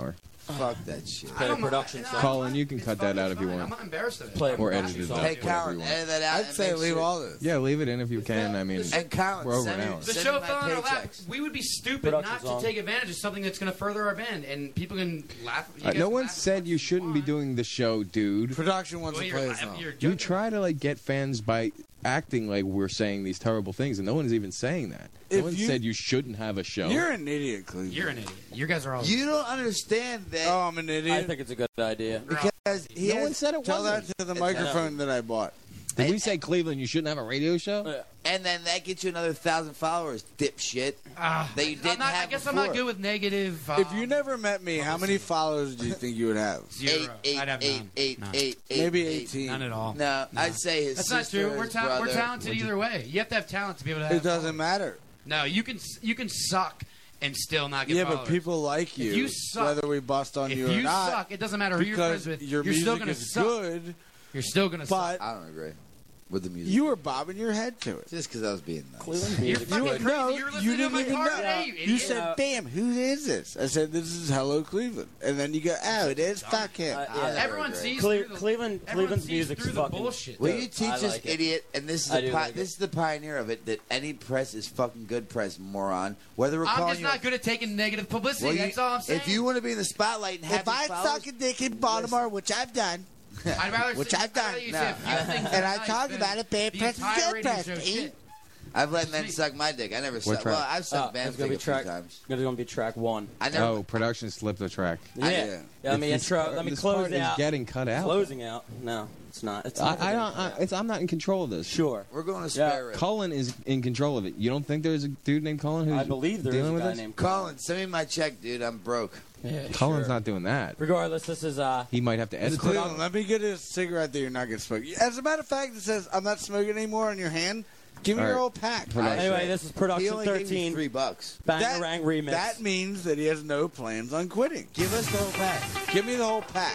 Fuck that shit. Play the production song. Colin, you can cut that out if you want. I'm not embarrassed of it. Play a Or production edit it song. out. Hey, Colin, edit that out. I'd and say make leave sure- all this. Yeah, leave it in if you can. I mean, And Colin, we're over send an me- hour. The send show me my fell in our lap. paychecks. We would be stupid Production not song. to take advantage of something that's going to further our band, and people can laugh. You guys No can one laugh said you shouldn't be doing the show, dude. Production wants Well, to play you're, a song. you're You joking. try to like get fans by acting like we're saying these terrible things, and no one's even saying that. No If one you- said you shouldn't have a show. You're an idiot, Cleveland. You're an idiot. You guys are all. You don't understand that Oh, I'm an idiot. I think it's a good idea. because he No has, one said it Tell wasn't. that to the microphone that I bought. Did we say Cleveland? You shouldn't have a radio show. and then that gets you another 1,000 followers, dipshit. That you didn't I have guess before. I'm not good with negative. If you never met me, how many followers do you think you would have? Zero. I'd have none. No. Maybe 18. None at all. No, I'd say his That's not sister, true. We're, his we're brother. talented either way. You have to have talent to be able to have. It doesn't matter. No, you can suck and still not get Yeah, followers. but people like you, If you suck, whether we bust on if you or you not. suck, it doesn't matter who you're because friends with. your You're still music gonna is suck. good. You're still gonna suck. But I don't agree with the music. you were bobbing your head to it. Just because I was being nice. Cleveland You're music. fucking crazy. No, You're listening you to didn't my even car know. today, you You idiot. said, "Bam, who is this?" I said, "This is Hello Cleveland," and then you go, "Oh, it is. Fuck him." Everyone sees Cle- through the, Cleveland- everyone Cleveland's sees music's through the fucking- bullshit. Will you teach I us, like it. idiot? And this is I do like this it. is the pioneer of it. That any press is fucking good press, moron. Whether we're I'm calling just you, not good at taking negative publicity. Well, That's all I'm saying. if you want to be in the spotlight and have If I these followers, suck a dick in Baltimore, which I've done, I'd rather which say, I've done, you say a few things and I nice talk than about it, bad the press is entire good radio press. show eh? shit. I've let men suck my dick. I never What sucked. track? Well, I've sucked Ben's It's gonna dick be a few track. times. It's gonna be track 1. I never. Oh, production slipped the track. Yeah. Yeah. Let me This intro. part- Let me this close part out. is getting cut out. Closing out. No, it's not. It's not I don't. I'm not in control of this. Sure. We're going to Yeah. spare rib. Colin is in control of it. You don't think there's a dude named Colin who's I believe there is dealing a with guy this? named Colin, send me my check, dude. I'm broke. Yeah, Colin's sure. not doing that. Regardless, this is He might have to edit it. Cleveland, let me get a cigarette that you're not going to smoke. As a matter of fact, it says, "I'm not smoking anymore" on your hand. Give me All your right. old pack. Anyway, this is He production only gave me 13. $3. Bangarang remix. That means that he has no plans on quitting. Give us the whole pack. Give me the whole pack.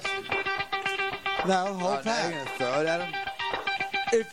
No, whole Oh, now pack. you're gonna throw it at him? If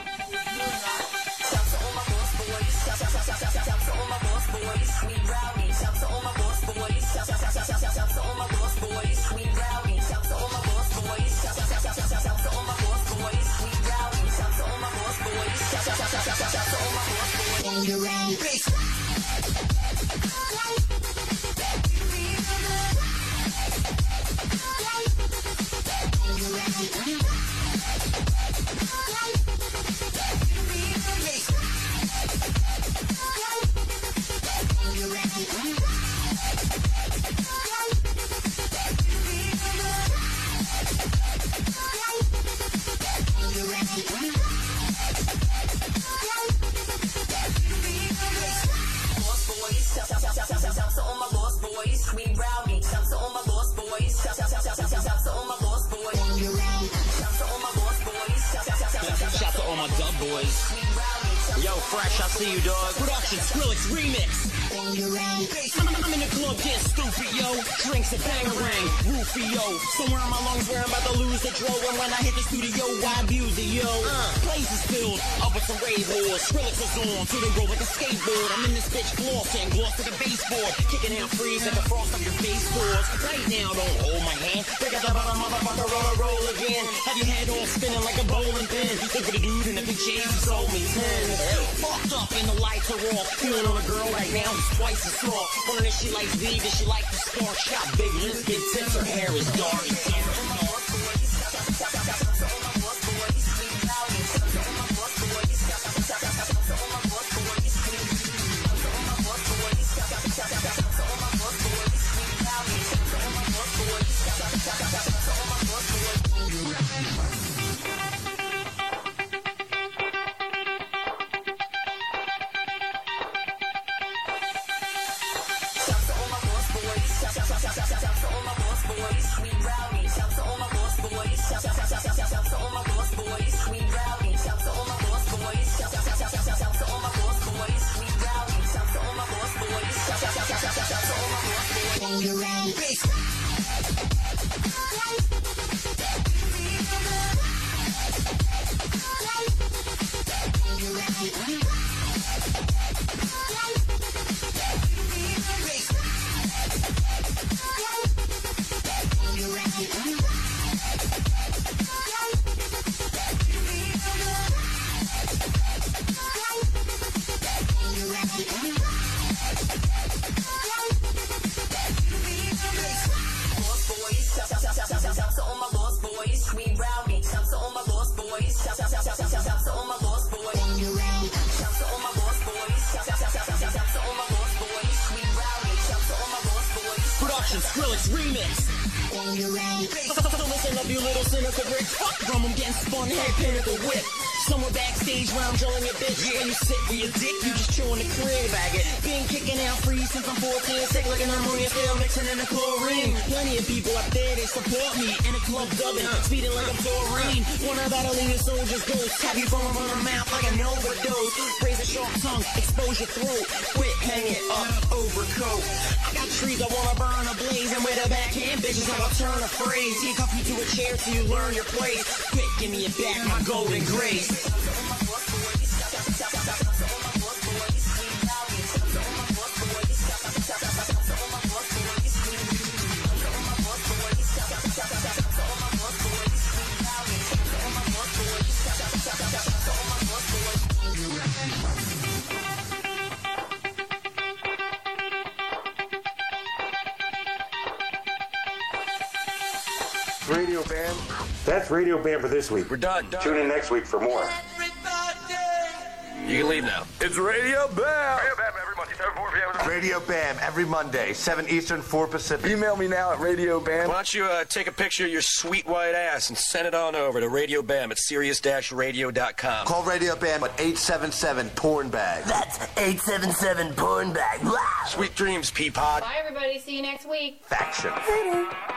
Shout to all my dub boys. Yo, Fresh, I see you, dog. Production Skrillex remix. I'm in the club getting stupid, yo. Drinks and bangarang, Rufio. Somewhere in my lungs where I'm about to lose control. And when I hit the studio, I abuse it, yo. Place is filled up with some rave whores. Skrillex is on, till they roll like a skateboard. I'm in this bitch flossing, gloss to the baseboard. Kicking out freeze at the frost of your face pores. Right now, don't hold my hand. Break out the bottom, motherfucker, roll again. Have your head all spinning like a bowling pin. Look for the dude in the big shades who sold me 10. Fucked up and the lights are off. Feeling on a girl right now who's twice as soft. Wondering if she likes V, does she like the spark? Shot big lips, big tits, her hair is dark. Skrillex remix. So listen up, you little cynical bricks. Fuck drum, I'm getting spun, head pinnacle whip. Somewhere backstage where I'm drilling your bitch. When you sit with your dick, you just chill in the crib. Been kicking out free since I'm 14. Sick like an ammonia, still mixing in the chlorine. Plenty of people up there, they support me. In a club dubbing, speeding like I'm Taurine. When I battle in your soldier's ghost, have you foaming on the mouth like an overdose. Raise a sharp tongue, expose your throat. Quit, hang it up, overcoat. I got trees I wanna burn ablaze, and with a backhand, bitches I'll turn a phrase. Handcuff you to a chair till you learn your place. Quick, give me it back, my golden grace. Radio Bam. That's Radio Bam for this week. We're done. Tune in next week for more. You can leave now. It's Radio Bam. Radio Bam every Monday, 7, 4 p.m. Radio Bam every Monday, 7 Eastern, 4 Pacific. Email me now at Radio Bam. Why don't you take a picture of your sweet white ass and send it on over to Radio Bam at Sirius-Radio.com. Call Radio Bam at 877-PORN-BAG. That's 877-PORN-BAG. Sweet dreams, Peapod. Bye, everybody. See you next week. Faction. Later.